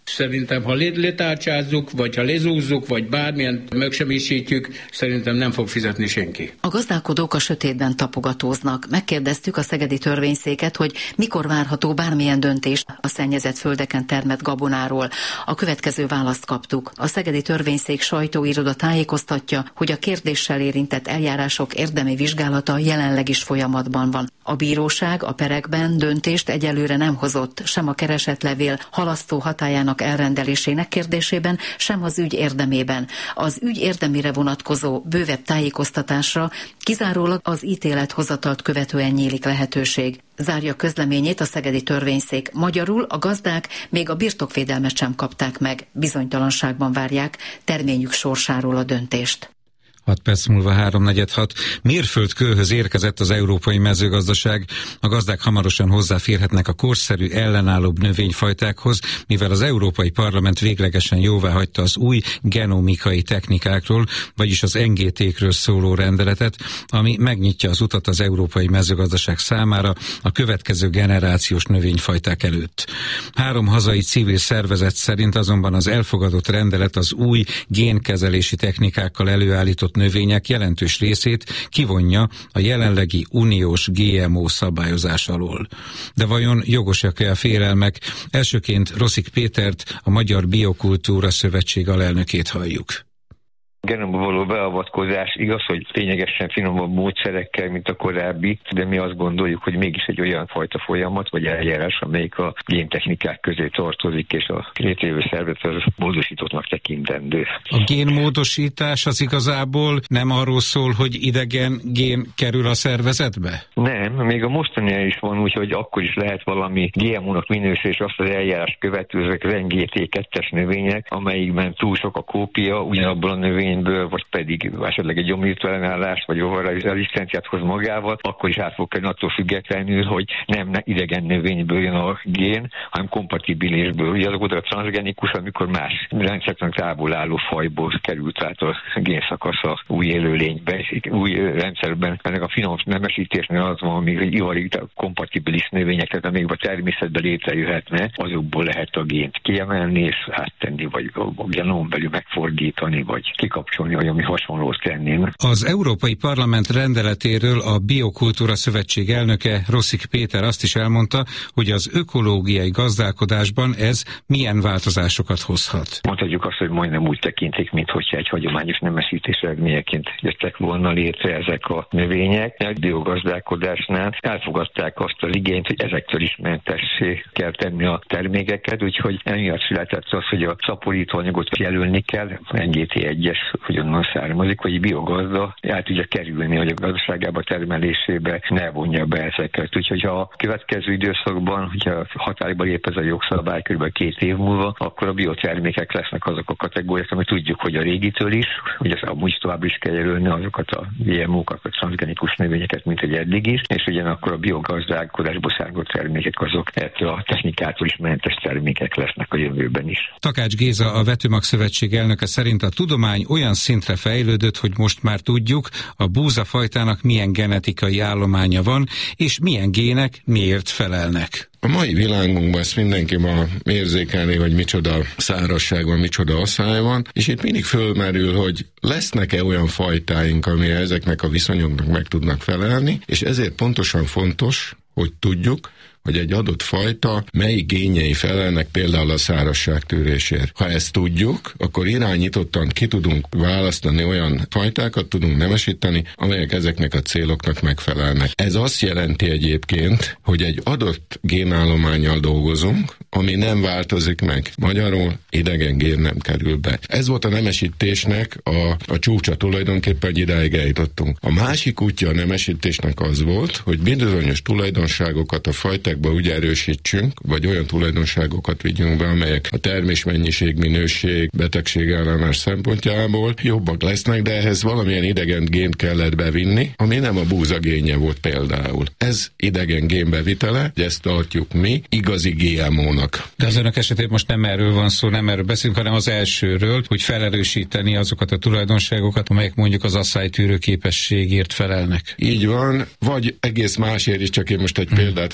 Szerintem, ha letárcsázzuk, vagy ha lezúzzuk, vagy bármilyen megsemmisítjük, szerintem nem fog fizetni senki. A gazdálkodók a sötétben tapogatóznak. Megkérdeztük a szegedi törvényszéket, hogy mikor várható bármilyen döntés a szennyezett földeken termett gabonáról. A következő választ kaptuk. A szegedi törvényszék sajtóiroda tájékoztatja, hogy a kérdéssel érintett eljárások érdemi vizsgálata jelenleg is folyamatban van. A bíróság a perekben döntést egyelőre nem hozott, sem a keresetlevél halasztó hatályának elrendelésének kérdésében, sem az ügy érdemében. Az ügy érdemére vonatkozó bővebb tájékoztatásra kizárólag az ítélethozatalt követően nyílik lehetőség. Zárja közleményét a szegedi törvényszék. Magyarul a gazdák még a birtokvédelmet sem kapták meg, bizonytalanságban várják terményük sorsáról a döntést. hat perc múlva háromnegyed hat. Mérföldkőhöz érkezett az európai mezőgazdaság. A gazdák hamarosan hozzáférhetnek a korszerű, ellenállóbb növényfajtákhoz, mivel az Európai Parlament véglegesen jóváhagyta az új genomikai technikákról, vagyis az en gé té-kről szóló rendeletet, ami megnyitja az utat az európai mezőgazdaság számára a következő generációs növényfajták előtt. Három hazai civil szervezet szerint azonban az elfogadott rendelet az új génkezelési technikákkal előállított növények jelentős részét kivonja a jelenlegi uniós gé em o szabályozás alól. De vajon jogosak-e a félelmek? Elsőként Rosszik Pétert, a Magyar Biokultúra Szövetség alelnökét halljuk. Genomba való beavatkozás igaz, hogy lényegesen finomabb módszerekkel, mint a korábbi, de mi azt gondoljuk, hogy mégis egy olyan fajta folyamat vagy eljárás, amelyik a géntechnikák közé tartozik, és a létrejövő szervezet módosítottnak tekintendő. A génmódosítás az igazából nem arról szól, hogy idegen gén kerül a szervezetbe? Nem, még a mostani is van úgy, hogy akkor is lehet valami gé em o-nak minősül, és azt az eljárás követő, ezek az en gé té kettes növények, amelyikben túl sok a kópia ugyanabból a növény vagy pedig esetleg egy gyomírtóellenállás, vagy óvara rezisztenciát hoz magával, akkor is át fog kerülni attól függetlenül, hogy nem idegen növényből jön a gén, hanem kompatibilisből. Ugye azok oda a transzgenikus, amikor más rendszertől távol álló fajból került át a génszakasza új élőlénybe, új rendszerben. Ennek a finom nemesítésnél az van, amíg egy ivari kompatibilis növények, tehát amíg a természetben létrejöhetne, azokból lehet a gént kiemelni és áttenni, vagy a genom belül megfordítani, vagy kikapcsolni, hogy ami hasonlót tennénk. Az Európai Parlament rendeletéről a Biokultúra Szövetség elnöke Rosszik Péter azt is elmondta, hogy az ökológiai gazdálkodásban ez milyen változásokat hozhat. Mondhatjuk azt, hogy majdnem úgy tekintik, mintha egy hagyományos nemesítés eredményeként jöttek volna létre ezek a növények. A biogazdálkodásnál elfogadták azt az igényt, hogy ezektől is mentessé kell tenni a termékeket, úgyhogy emiatt született az, hogy a szaporítóanyagot jelölni kell, en gé té egyes, hogy onnan származik, hogy biogazda el tudja kerülni, hogy a gazdaságába termelésébe ne vonja be ezeket. Úgyhogy ha a következő időszakban, hogyha hatályba lép ez a jogszabály kb. két év múlva, akkor a biotermékek lesznek azok a kategóriák, amit tudjuk, hogy a régitől is, hogy ez amúgy tovább is kell jelölni azokat a gé em ó-kat, a transzgenikus növényeket, mint egy eddig is, és ugyanakkor a biogazdálkodásból származó termékek azok ettől a technikától is mentes termékek lesznek a jövőben is. Takács Géza, a Vetőmag Szövetség elnöke szerint a tudomány olyan szintre fejlődött, hogy most már tudjuk, a búzafajtának milyen genetikai állománya van, és milyen gének miért felelnek. A mai világunkban ezt mindenki ma érzékelni, hogy micsoda szárazság van, micsoda asszály van, és itt mindig fölmerül, hogy lesznek-e olyan fajtáink, amire ezeknek a viszonyoknak meg tudnak felelni, és ezért pontosan fontos, hogy tudjuk, hogy egy adott fajta melyik génjei felelnek például a szárazság tűrésért. Ha ezt tudjuk, akkor irányítottan ki tudunk választani olyan fajtákat, tudunk nemesíteni, amelyek ezeknek a céloknak megfelelnek. Ez azt jelenti egyébként, hogy egy adott génállománnyal dolgozunk, ami nem változik meg. Magyarul idegen gén nem kerül be. Ez volt a nemesítésnek a, a csúcsa tulajdonképpen, hogy idáig eljutottunk. A másik útja a nemesítésnek az volt, hogy bizonyos tulajdonságokat a fajták úgy erősítsünk, vagy olyan tulajdonságokat vigyünk be, amelyek a termésmennyiség, minőség, betegségellenes szempontjából jobbak lesznek, de ehhez valamilyen idegen gént kellett bevinni, ami nem a búza génje volt például. Ez idegen génbevitele, ezt tartjuk mi igazi gé em ó-nak. De az önök esetében most nem erről van szó, nem erről beszélünk, hanem az elsőről, hogy felerősíteni azokat a tulajdonságokat, amelyek mondjuk az asszálytűrő képességért felelnek. Így van, vagy egész másért is, csak én most egy hmm. példát ragadtam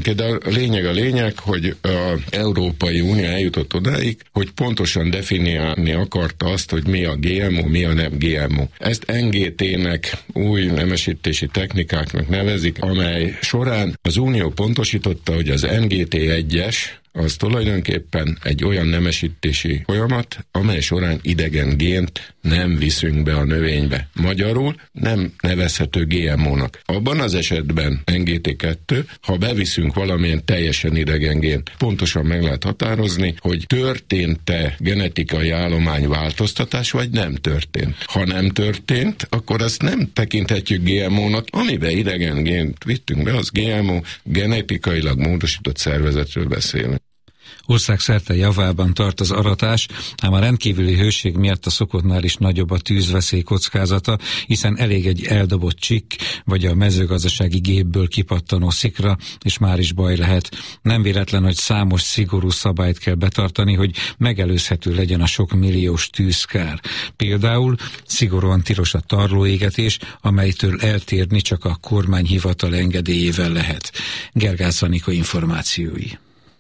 De a lényeg a lényeg, hogy az Európai Unió eljutott odáig, hogy pontosan definiálni akarta azt, hogy mi a gé em o, mi a nem gé em o. Ezt en gé té-nek, új nemesítési technikáknak nevezik, amely során az Unió pontosította, hogy az en gé té egyes az tulajdonképpen egy olyan nemesítési folyamat, amely során idegen gént nem viszünk be a növénybe. Magyarul nem nevezhető gé em o-nak. Abban az esetben en gé té kettő, ha beviszünk valamilyen teljesen idegen gént, pontosan meg lehet határozni, hogy történt-e genetikai állományváltoztatás, vagy nem történt. Ha nem történt, akkor azt nem tekinthetjük gé em o-nak, amiben idegen gént vittünk be, az gé em o, genetikailag módosított szervezetről beszélünk. Országszerte javában tart az aratás, ám a rendkívüli hőség miatt a szokottnál is nagyobb a tűzveszély kockázata, hiszen elég egy eldobott csikk, vagy a mezőgazdasági gépből kipattanó szikra, és már is baj lehet. Nem véletlen, hogy számos szigorú szabályt kell betartani, hogy megelőzhető legyen a sok milliós tűzkár. Például szigorúan tilos a tarlóégetés, amelytől eltérni csak a kormányhivatal engedélyével lehet. Gergász Anikó információi.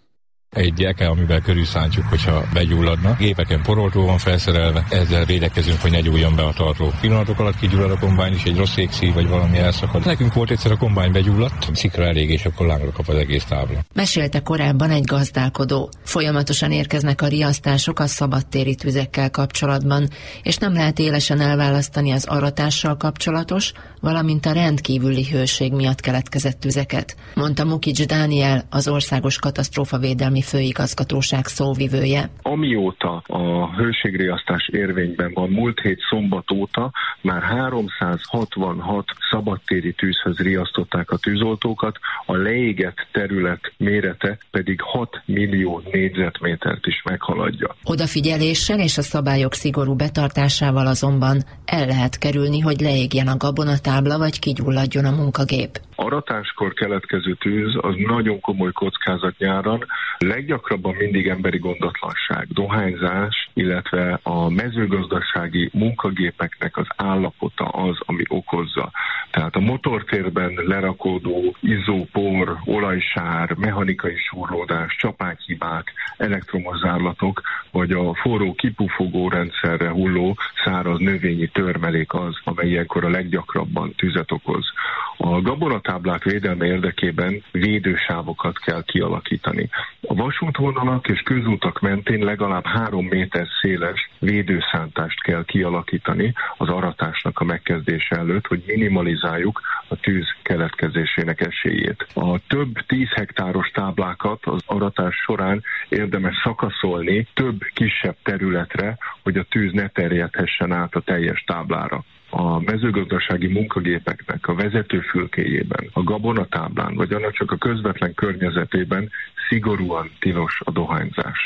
Egy gyerke, amivel körülszántjuk, hogyha begyulladna. Gépeken poroltó van felszerelve, ezzel védekezünk, hogy ne gyújjon be a tartó. Pillanatok alatt kigyullad a kombány is, egy rossz égszív vagy valami elszakad. Nekünk volt egyszer a kombány begyulladt, szikra elég, és akkor lángra kap az egész tábla. Mesélte korábban egy gazdálkodó. Folyamatosan érkeznek a riasztások a szabadtéri tüzekkel kapcsolatban, és nem lehet élesen elválasztani az aratással kapcsolatos, valamint a rendkívüli hőség miatt keletkezett tüzeket, mondta Mukics Dániel, az Országos Katasztrófavédelmi Főigazgatóság szóvivője. Amióta a hőségriasztás érvényben van, múlt hét szombat óta már háromszázhatvanhat szabadtéri tűzhöz riasztották a tűzoltókat, a leégett terület mérete pedig hat millió négyzetmétert is meghaladja. Odafigyeléssel és a szabályok szigorú betartásával azonban el lehet kerülni, hogy leégjen a gabonatábla vagy kigyulladjon a munkagép. Aratáskor keletkező tűz az nagyon komoly kockázat nyáron, leggyakrabban mindig emberi gondatlanság, dohányzás, illetve a mezőgazdasági munkagépeknek az állapota az, ami okozza. Tehát a motortérben lerakódó izzópor, olajsár, mechanikai súrlódás, csapághibák, elektromos zárlatok, vagy a forró kipufogó rendszerre hulló száraz növényi törmelék az, amely ilyenkor a leggyakrabban tüzet okoz. A gabonatáblák védelme érdekében védősávokat kell kialakítani. A vasútvonalak és közútak mentén legalább három méter széles védőszántást kell kialakítani az aratásnak a megkezdése előtt, hogy minimalizáljuk a tűz keletkezésének esélyét. A több tíz hektáros táblákat az aratás során érdemes szakaszolni több kisebb területre, hogy a tűz ne terjedhessen át a teljes táblára. A mezőgazdasági munkagépeknek a vezetőfülkéjében, a gabonatáblán, vagy annak csak a közvetlen környezetében szigorúan tilos a dohányzás.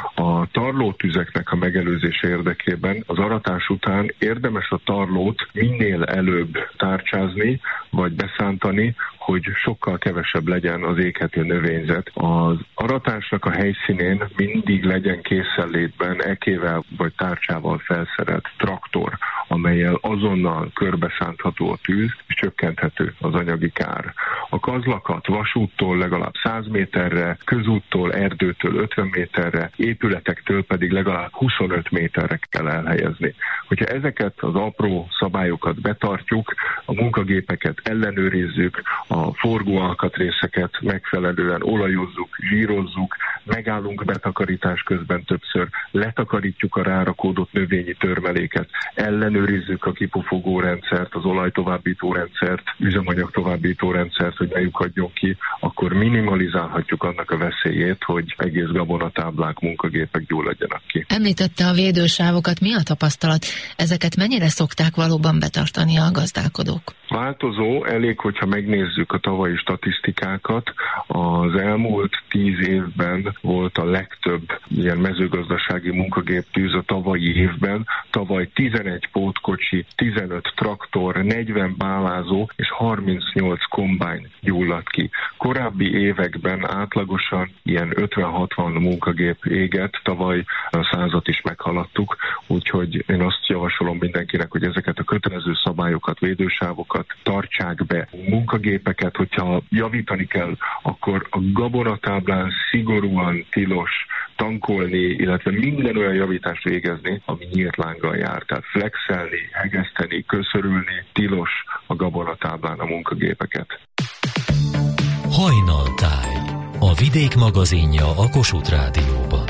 A tarlótüzeknek a megelőzése érdekében az aratás után érdemes a tarlót minél előbb tárcsázni, vagy beszántani, hogy sokkal kevesebb legyen az éghető növényzet. Az aratásnak a helyszínén mindig legyen készenlétben ekével vagy tárcsával felszerelt traktor, amellyel azonnal körbeszántható a tűz, és csökkenthető az anyagi kár. A kazlakat vasúttól legalább száz méterre, közúttól, erdőtől ötven méterre, épületektől pedig legalább huszonöt méterre kell elhelyezni. Hogyha ezeket az apró szabályokat betartjuk, a munkagépeket ellenőrizzük, a forgóalkatrészeket megfelelően olajozzuk, zsírozzuk, megállunk betakarítás közben többször, letakarítjuk a rárakódott növényi törmeléket, ellenőrizzük a kipufogó rendszert, az olajtovábbító rendszert, üzemanyag továbbító rendszert, hogy ne lyukadjon ki, akkor minimalizálhatjuk annak a veszélyét, hogy egész gabonatáblák, munkagépek gyulladjanak ki. Említette a védősávokat, mi a tapasztalat? Ezeket mennyire szokták valóban betartani a gazdálkodók? Változó, elég, hogyha megnézzük a tavalyi statisztikákat. Az elmúlt tíz évben volt a legtöbb ilyen mezőgazdasági munkagép tűz a tavalyi évben. Tavaly tizenegy pótkocsi, tizenöt traktor, negyven bálázó és harmincnyolc kombány gyulladt ki. Korábbi években átlagosan ilyen ötven-hatvan munkagép égett, tavaly a százat is meghaladtuk, úgyhogy én azt javasolom mindenkinek, hogy ezeket a kötelező szabályokat, védősávokat tartsák be. Munkagépeket, hogyha javítani kell, akkor a gabonatáblán szigorúan tilos tankolni, illetve minden olyan javítást végezni, ami nyílt lánggal jár. Tehát flexelni, hegeszteni, köszörülni, tilos a gabonatáblán a munkagépeket. Hajnaltáj, a Vidék magazinja a Kossuth Rádióban.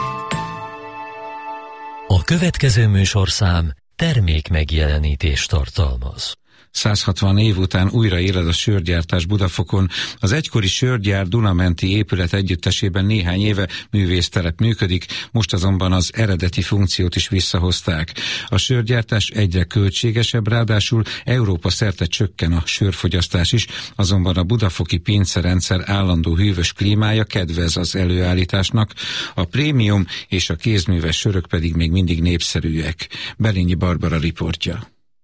A következő műsorszám termék megjelenítést tartalmaz. száz hatvan év után újra éled a sörgyártás Budafokon. Az egykori sörgyár Dunamenti épület együttesében néhány éve művészterep működik, most azonban az eredeti funkciót is visszahozták. A sörgyártás egyre költségesebb, ráadásul Európa szerte csökken a sörfogyasztás is, azonban a budafoki pincerendszer állandó hűvös klímája kedvez az előállításnak, a prémium és a kézműves sörök pedig még mindig népszerűek. Belényi Barbara riportja.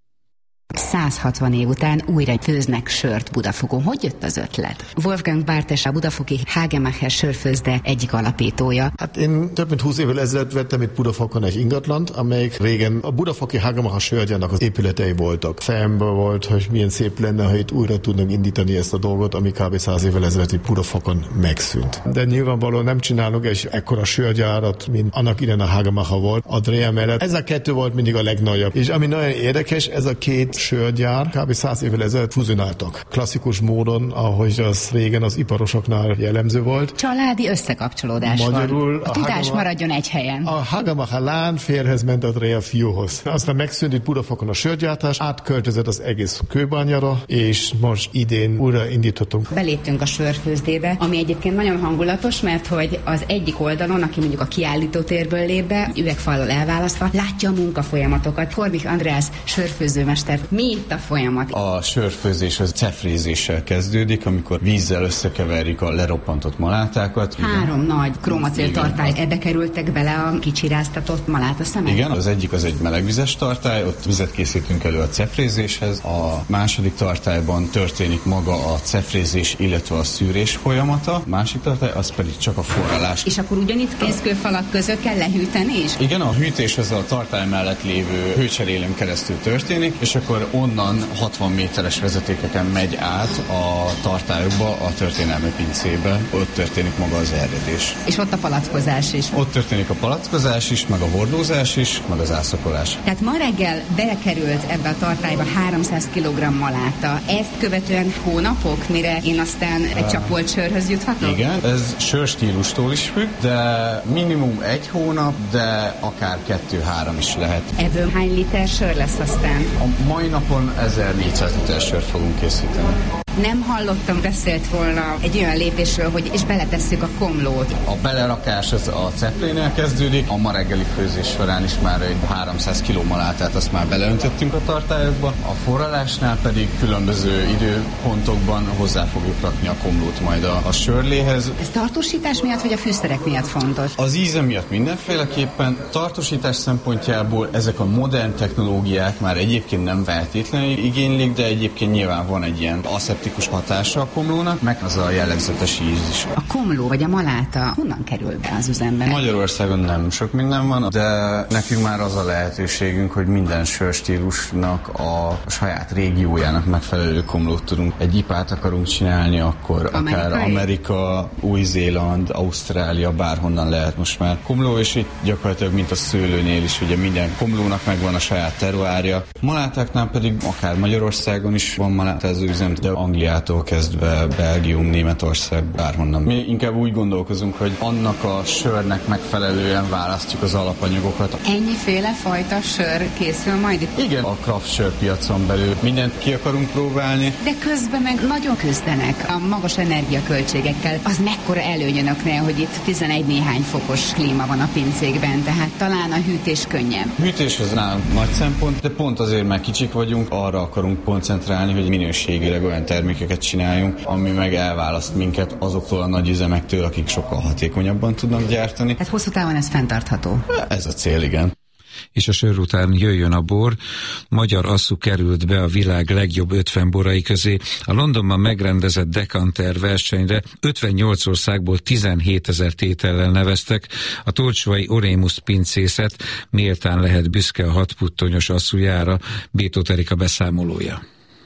száz hatvan év után újra főznek sört Budafokon. Hogy jött az ötlet? Wolfgang Bartes, a budafoki Hagemacher sörfőzde egyik alapítója. Hát én több mint húsz évvel ezelőtt vettem itt Budafokon egy ingatlant, amelyik régen a budafoki Hagemacher sörgyárnak az épületei voltak. Fejemben volt, hogy milyen szép lenne, ha itt újra tudnak indítani ezt a dolgot, ami kb. száz évvel ezelőtt itt Budafokon megszűnt. De nyilvánvalóan nem csinálunk egy ekkora sörgyárat, mint annak idején a Hagemacher volt. A Dreher mellett ez a kettő volt mindig a legnagyobb. És ami nagyon érdekes, ez a két sörgyár kb. száz évvel ezelőtt fuzionáltak. Klasszikus módon, ahogy az régen az iparosoknál jellemző volt. Családi összekapcsolódás Magyarul van. A, a tudás Hagema... maradjon egy helyen. A Hagemacher lán férhez ment a Dreher fiúhoz. Aztán megszűnt itt Budafokon a sörgyártás, átköltözött az egész Kőbányára, és most idén újra indítottunk. Beléptünk a sörfőzdébe, ami egyébként nagyon hangulatos, mert hogy az egyik oldalon, aki mondjuk a kiállítótérből lép be, üvegfallal elválasztva, látja a munkafolyamatokat. Korbich András sörfőzőmester. Mi itt a folyamat? A sörfőzés az cefrézéssel kezdődik, amikor vízzel összekeverjük a leroppantott malátákat. Három igen. nagy kromacél tartály, ebbe kerültek bele a kicsiráztatott maláta szemek? Igen, az egyik az egy melegvizes tartály, ott vizet készítünk elő a cefrézéshez. A második tartályban történik maga a cefrézés, illetve a szűrés folyamata. A másik tartály az pedig csak a forralás. És akkor ugyanitt készkőfalak között kell lehűteni is? Igen, a hűtés az a tartály mellett lévő hőcserélőn keresztül történik, és akkor onnan hatvan méteres vezetékeken megy át a tartályokba, a történelmi pincébe. Ott történik maga az eredés. És ott a palackozás is. Ott történik a palackozás is, meg a hordózás is, meg az ászakolás. Tehát ma reggel belekerült ebbe a tartályba háromszáz kilogramm maláta. Ezt követően hónapok, mire én aztán egy csapolt sörhöz juthatok? Igen, ez sörstílustól is függ, de minimum egy hónap, de akár kettő-három is lehet. Ebből hány liter sör lesz aztán? A mai napon ezernégyszáz liter sört fogunk készíteni. Nem hallottam, beszélt volna egy olyan lépésről, hogy és beletesszük a komlót. A belerakás az a ceplénél kezdődik, a ma reggeli főzés során is már egy háromszáz kiló malátát azt már beleöntöttünk a tartályokba, a forralásnál pedig különböző időpontokban hozzá fogjuk rakni a komlót majd a, a sörléhez. Ez tartósítás miatt, vagy a fűszerek miatt fontos? Az íze miatt mindenféleképpen, tartósítás szempontjából ezek a modern technológiák már egyébként nem feltétlenül igénylik, de egyébként nyilván van egy ilyen aszeptikus hatása a komlónak, meg az a jellegzetes íz is. A komló vagy a maláta honnan kerül be az üzembe? Magyarországon nem sok minden van, de nekünk már az a lehetőségünk, hogy minden sörstílusnak a saját régiójának megfelelő komlót tudunk. Egy ipát akarunk csinálni, akkor Amerikai? akár Amerika, Új-Zéland, Ausztrália, bárhonnan lehet most már komló, és itt gyakorlatilag mint a szőlőnél is, ugye minden komlónak megvan a saját teruárja. Malátáknál pedig akár Magyarországon is van malátázó üzem, de Angliától kezdve Belgium, Németország, bárhonnan. Mi inkább úgy gondolkozunk, hogy annak a sörnek megfelelően választjuk az alapanyagokat. Ennyiféle fajta sör készül majd itt? Igen, a craft sörpiacon belül mindent ki akarunk próbálni. De közben meg nagyon küzdenek a magas energiaköltségekkel. Az mekkora előny önöknél, hogy itt tizenegy néhány fokos klíma van a pincékben, tehát talán a hűtés könnyebb. Hűtés az nálunk nagy szempont, de pont azért, mert kicsik vagyunk, arra akarunk koncentrálni, hogy minőségileg olyan termékeket csináljunk, ami meg elválaszt minket azoktól a nagy üzemektől, akik sokkal hatékonyabban tudnak gyártani. Tehát hosszú távon ez fenntartható. Ez a cél, igen. és a sör után jöjjön a bor. Magyar asszú került be a világ legjobb ötven borai közé. A Londonban megrendezett Decanter versenyre ötvennyolc országból tizenhétezer tétellel neveztek. A tolcsvai Orémus pincészet méltán lehet büszke a hatputtonyos asszújára. Bétóth Erika beszámolója.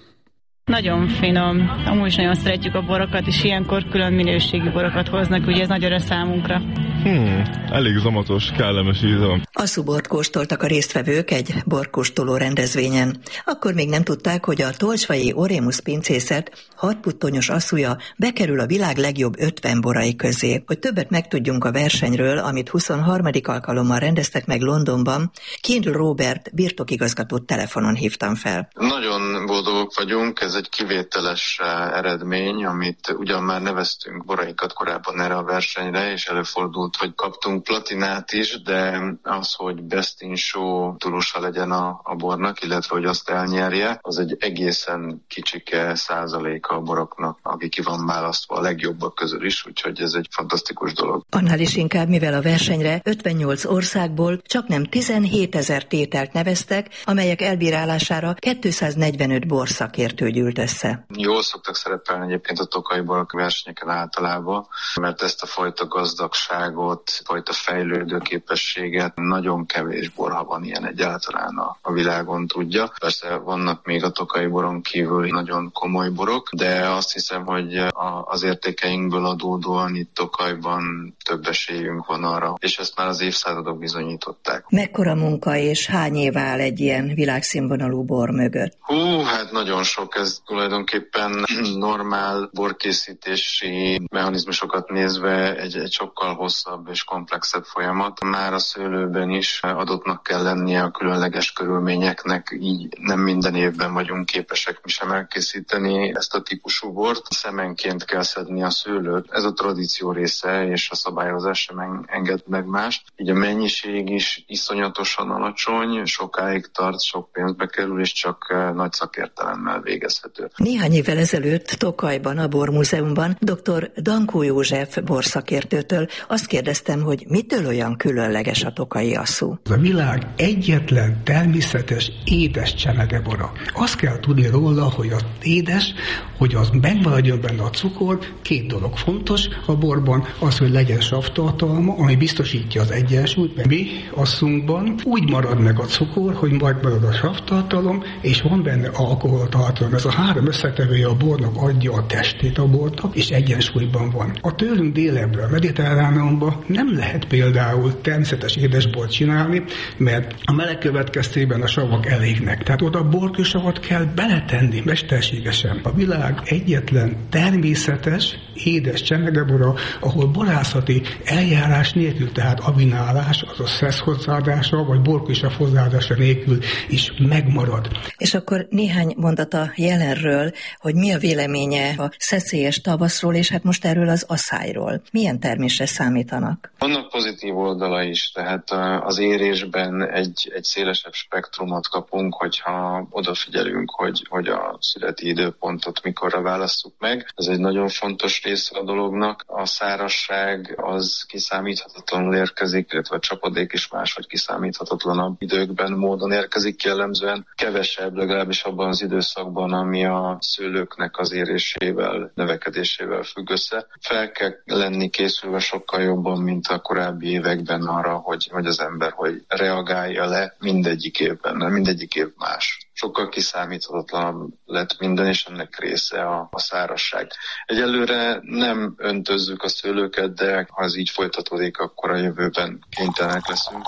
Nagyon finom. Amúgy is nagyon szeretjük a borokat, és ilyenkor külön minőségű borokat hoznak, ugye ez nagy öröm számunkra. Hmm, elég zamatos, kellemes íze. Asszúbort kóstoltak a résztvevők egy borkóstoló rendezvényen. Akkor még nem tudták, hogy a tolcsvai Orémus pincészet hatputtonyos asszúja bekerül a világ legjobb ötven borai közé. Hogy többet megtudjunk a versenyről, amit huszonharmadik alkalommal rendeztek meg Londonban, Kindle Robert birtokigazgatót telefonon hívtam fel. Nagyon boldogok vagyunk, ez egy kivételes eredmény, amit ugyan már neveztünk borainkat korábban erre a versenyre, és előfordult, hogy kaptunk platinát is, de az, hogy Best in Show tulusa legyen a, a bornak, illetve hogy azt elnyerje, az egy egészen kicsike százaléka a boroknak, aki ki van választva a legjobbak közül is, úgyhogy ez egy fantasztikus dolog. Annál is inkább, mivel a versenyre ötvennyolc országból csaknem tizenhétezer tételt neveztek, amelyek elbírálására kétszáznegyvenöt borszakértő gyűlt össze. Jól szoktak szerepelni egyébként a tokaji borok versenyeken általában, mert ezt a fajta gazdagságot, fajta fejlődő képességet nagyon kevés bor, ha van ilyen egyáltalán a, a világon tudja. Persze vannak még a tokaji boron kívül nagyon komoly borok, de azt hiszem, hogy a, az értékeinkből adódóan itt Tokajban több esélyünk van arra, és ezt már az évszázadok bizonyították. Mekkora munka és hány év áll egy ilyen világszínvonalú bor mögött? Hú, hát nagyon sok. Ez tulajdonképpen normál borkészítési mechanizmusokat nézve egy, egy sokkal hosszabb és komplexebb folyamat. Már a szőlőben is adottnak kell lennie a különleges körülményeknek, így nem minden évben vagyunk képesek mi sem elkészíteni ezt a típusú bort. Szemenként kell szedni a szőlőt. Ez a tradíció része, és a szabályozás sem enged meg mást. Így a mennyiség is iszonyatosan alacsony, sokáig tart, sok pénzbe kerül, és csak nagy szakértelemmel végezhető. Néhány évvel ezelőtt Tokajban, a Bormúzeumban dr. Dankó József borszakértőtől azt kérdeztem, hogy mitől olyan különleges a tokaji asszú. A világ egyetlen természetes édes csemegebora. Azt kell tudni róla, hogy az édes, hogy az megmaradjon benne a cukor, két dolog fontos a borban, az, hogy legyen savtartalma, ami biztosítja az egyensúlyt, mert mi asszunkban úgy marad meg a cukor, hogy majd marad a savtartalom, és van benne alkoholtartalom. Ez a három összetevője a bornak adja a testét a bornak, és egyensúlyban van. A tőlünk délebbre, a mediterráneumban nem lehet például természetes édesbort csinálni, mert a meleg következtében a savak elégnek. Tehát oda borkősavat kell beletenni mesterségesen. A világ egyetlen természetes, édes csemegebora, ahol borászati eljárás nélkül, tehát avinálás, azaz szesz hozzáadása, vagy borkősav hozzáadása nélkül is megmarad. És akkor néhány mondat a jelenről, hogy mi a véleménye a szeszélyes tavaszról, és hát most erről az aszályról. Milyen termésre számítanak? Vannak pozitív oldala is, tehát az érésben egy, egy szélesebb spektrumot kapunk, hogyha odafigyelünk, hogy, hogy a születi időpontot mikorra válasszuk meg. Ez egy nagyon fontos része a dolognak. A szárazság az kiszámíthatatlanul érkezik, illetve a csapadék is máshogy kiszámíthatatlanabb időkben, módon érkezik jellemzően. Kevesebb, legalábbis abban az időszakban, ami a szőlőknek az érésével, növekedésével függ össze. Fel kell lenni készülve sokkal jobban, mint a korábbi években arra, hogy, hogy az ember hogy reagálja le mindegyik évben, mindegyik év más. Sokkal kiszámíthatatlanabb lett minden, és ennek része a, a szárazság. Egyelőre nem öntözzük a szőlőket, de ha ez így folytatódik, akkor a jövőben kénytelenek leszünk.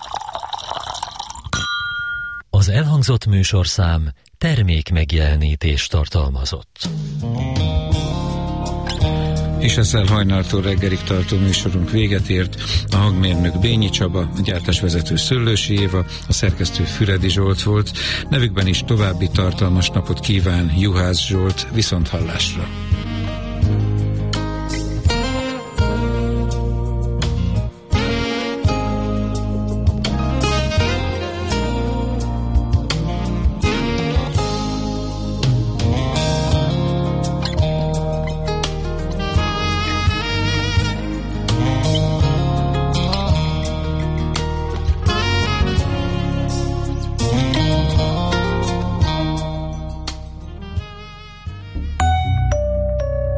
Az elhangzott műsorszám termék megjelenítést tartalmazott. És ezzel hajnaltól reggelig tartó műsorunk véget ért. A hangmérnök Bényi Csaba, a gyártásvezető Szöllősi Éva, a szerkesztő Füredi Zsolt volt. Nevükben is további tartalmas napot kíván Juhász Zsolt, viszonthallásra.